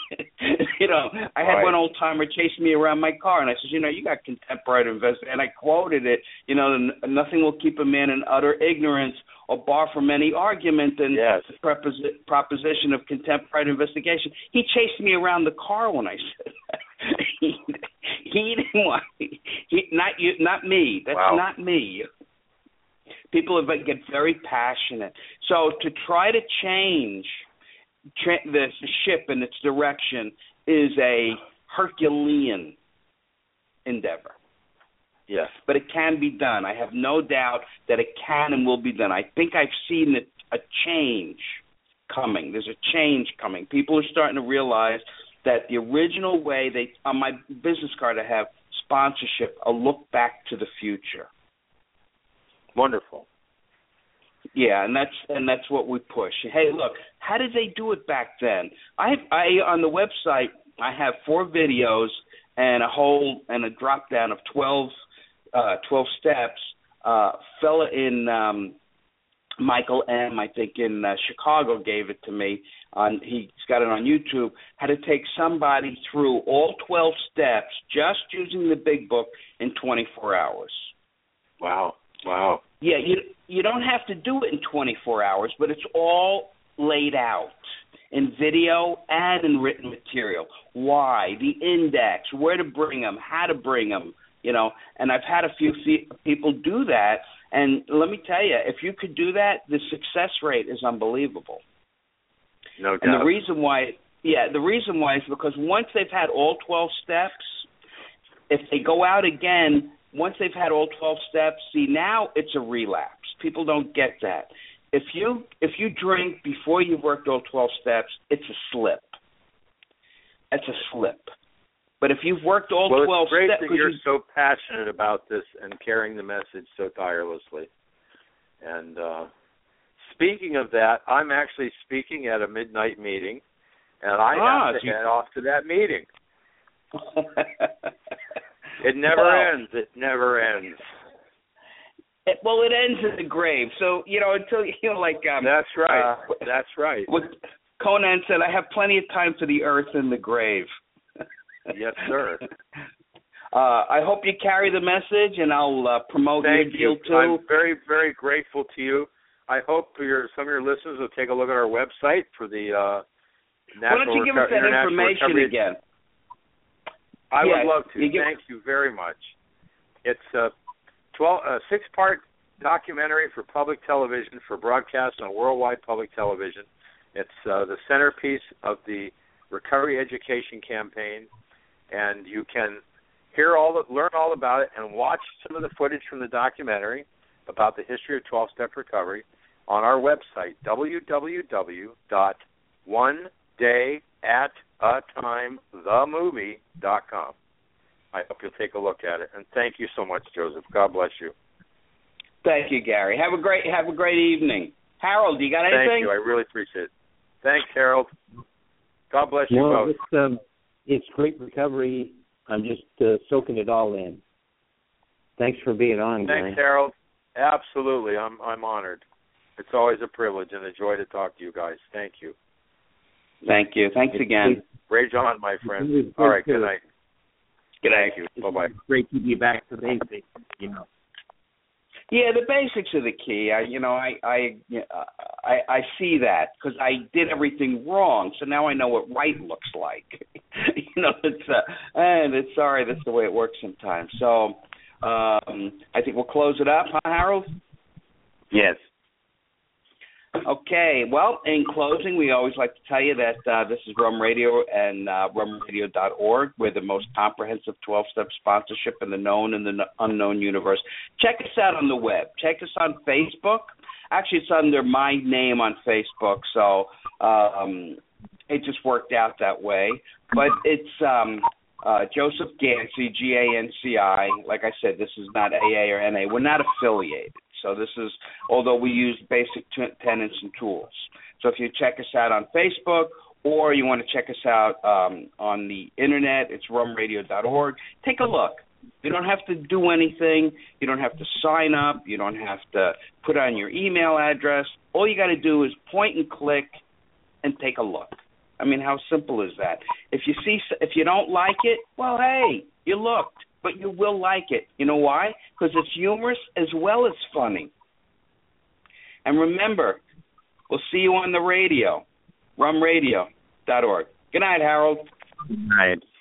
H: you know, I had right. one old timer chasing me around my car, and I said, you know, you got contempt prior to investigation. And I quoted it, you know, nothing will keep a man in utter ignorance or bar from any argument than
G: yes.
H: the preposi- proposition of contempt prior to investigation. He chased me around the car when I said that. he, he didn't want he, not you, not me. That's
G: wow.
H: not me. People have, get very passionate. So to try to change tra- the ship and its direction is a Herculean endeavor.
G: Yes.
H: But it can be done. I have no doubt that it can and will be done. I think I've seen it, a change coming. There's a change coming. People are starting to realize that the original way they, on my business card I have sponsorship, a look back to the future.
G: Wonderful.
H: Yeah, and that's and that's what we push. Hey, look, how did they do it back then? I I on the website I have four videos and a whole and a drop down of twelve uh, twelve steps. Uh, fella in um, Michael M. I think in uh, Chicago gave it to me. On he's got it on YouTube. How to take somebody through all twelve steps just using the big book in twenty-four hours.
G: Wow. Wow.
H: Yeah, you you don't have to do it in twenty-four hours, but it's all laid out in video and in written material. Why? The index, where to bring them, how to bring them, you know. And I've had a few fe- people do that, and let me tell you, if you could do that, the success rate is unbelievable.
G: No doubt.
H: And the reason why, yeah, the reason why is because once they've had all twelve steps, if they go out again, once they've had all twelve steps, see, now it's a relapse. People don't get that. If you if you drink before you've worked all twelve steps, it's a slip. It's a slip. But if you've worked all
G: well,
H: twelve
G: steps... Well, it's great
H: steps...
G: that you're
H: you,
G: so passionate about this and carrying the message so tirelessly. And uh, speaking of that, I'm actually speaking at a midnight meeting, and I
H: ah,
G: have to
H: so
G: head you... off to that meeting. It never
H: well,
G: ends. It never ends.
H: It, well, it ends in the grave. So, you know, until, you know, like... Um,
G: That's right.
H: Uh,
G: That's right.
H: What Conan said, I have plenty of time for the earth and the grave.
G: Yes, sir.
H: Uh, I hope you carry the message, and I'll uh, promote
G: Thank
H: your
G: you.
H: deal, too.
G: I'm very, very grateful to you. I hope your some of your listeners will take a look at our website for the uh, National
H: Why don't you give
G: Reco-
H: us that information
G: Recovery.
H: again?
G: I
H: yeah,
G: would love to.
H: you give...
G: Thank you very much. It's a twelve, uh, six-part documentary for public television, for broadcast on worldwide public television. It's uh, the centerpiece of the Recovery Education Campaign, and you can hear all, the, learn all about it, and watch some of the footage from the documentary about the history of twelve-step recovery on our website, w w w dot one day at a time the movie dot com. I hope you'll take a look at it, and thank you so much, Joseph. God bless you.
H: Thank you, Gary. Have a great have a great evening. Harold, you got anything?
G: Thank you. I really appreciate it. Thanks, Harold. God bless you
I: well,
G: both.
I: It's, um, it's great recovery. I'm just uh, soaking it all in. Thanks for being on, Gary.
G: Thanks, Harold. Absolutely. I'm I'm honored. It's always a privilege and a joy to talk to you guys. Thank you.
H: Thank you. Thanks
I: it's
H: again.
G: Rage on, my friend. All right. Good night.
H: Good night.
G: Thank you. Bye bye.
I: Great to be back to basics, you know.
H: Yeah, the basics are the key. I, you know, I I I, I see that because I did everything wrong, so now I know what right looks like. you know, it's uh, and it's sorry, that's the way it works sometimes. So um, I think we'll close it up, huh, Harold?
D: Yes.
H: Okay. Well, in closing, we always like to tell you that uh, this is Rum Radio and uh, rum radio dot org. We're the most comprehensive twelve-step sponsorship in the known and the unknown universe. Check us out on the web. Check us on Facebook. Actually, it's under my name on Facebook, so um, it just worked out that way. But it's um, uh, Joseph Gancey, G A N C I. Like I said, this is not A A or N A. We're not affiliated. So this is, although we use basic t- tenets and tools. So if you check us out on Facebook or you want to check us out um, on the Internet, it's rum radio dot org. Take a look. You don't have to do anything. You don't have to sign up. You don't have to put on your email address. All you got to do is point and click and take a look. I mean, how simple is that? If you see, if you don't like it, well, hey, you looked. But you will like it. You know why? Because it's humorous as well as funny. And remember, we'll see you on the radio, rum radio dot org. Good night, Harold.
D: Good night.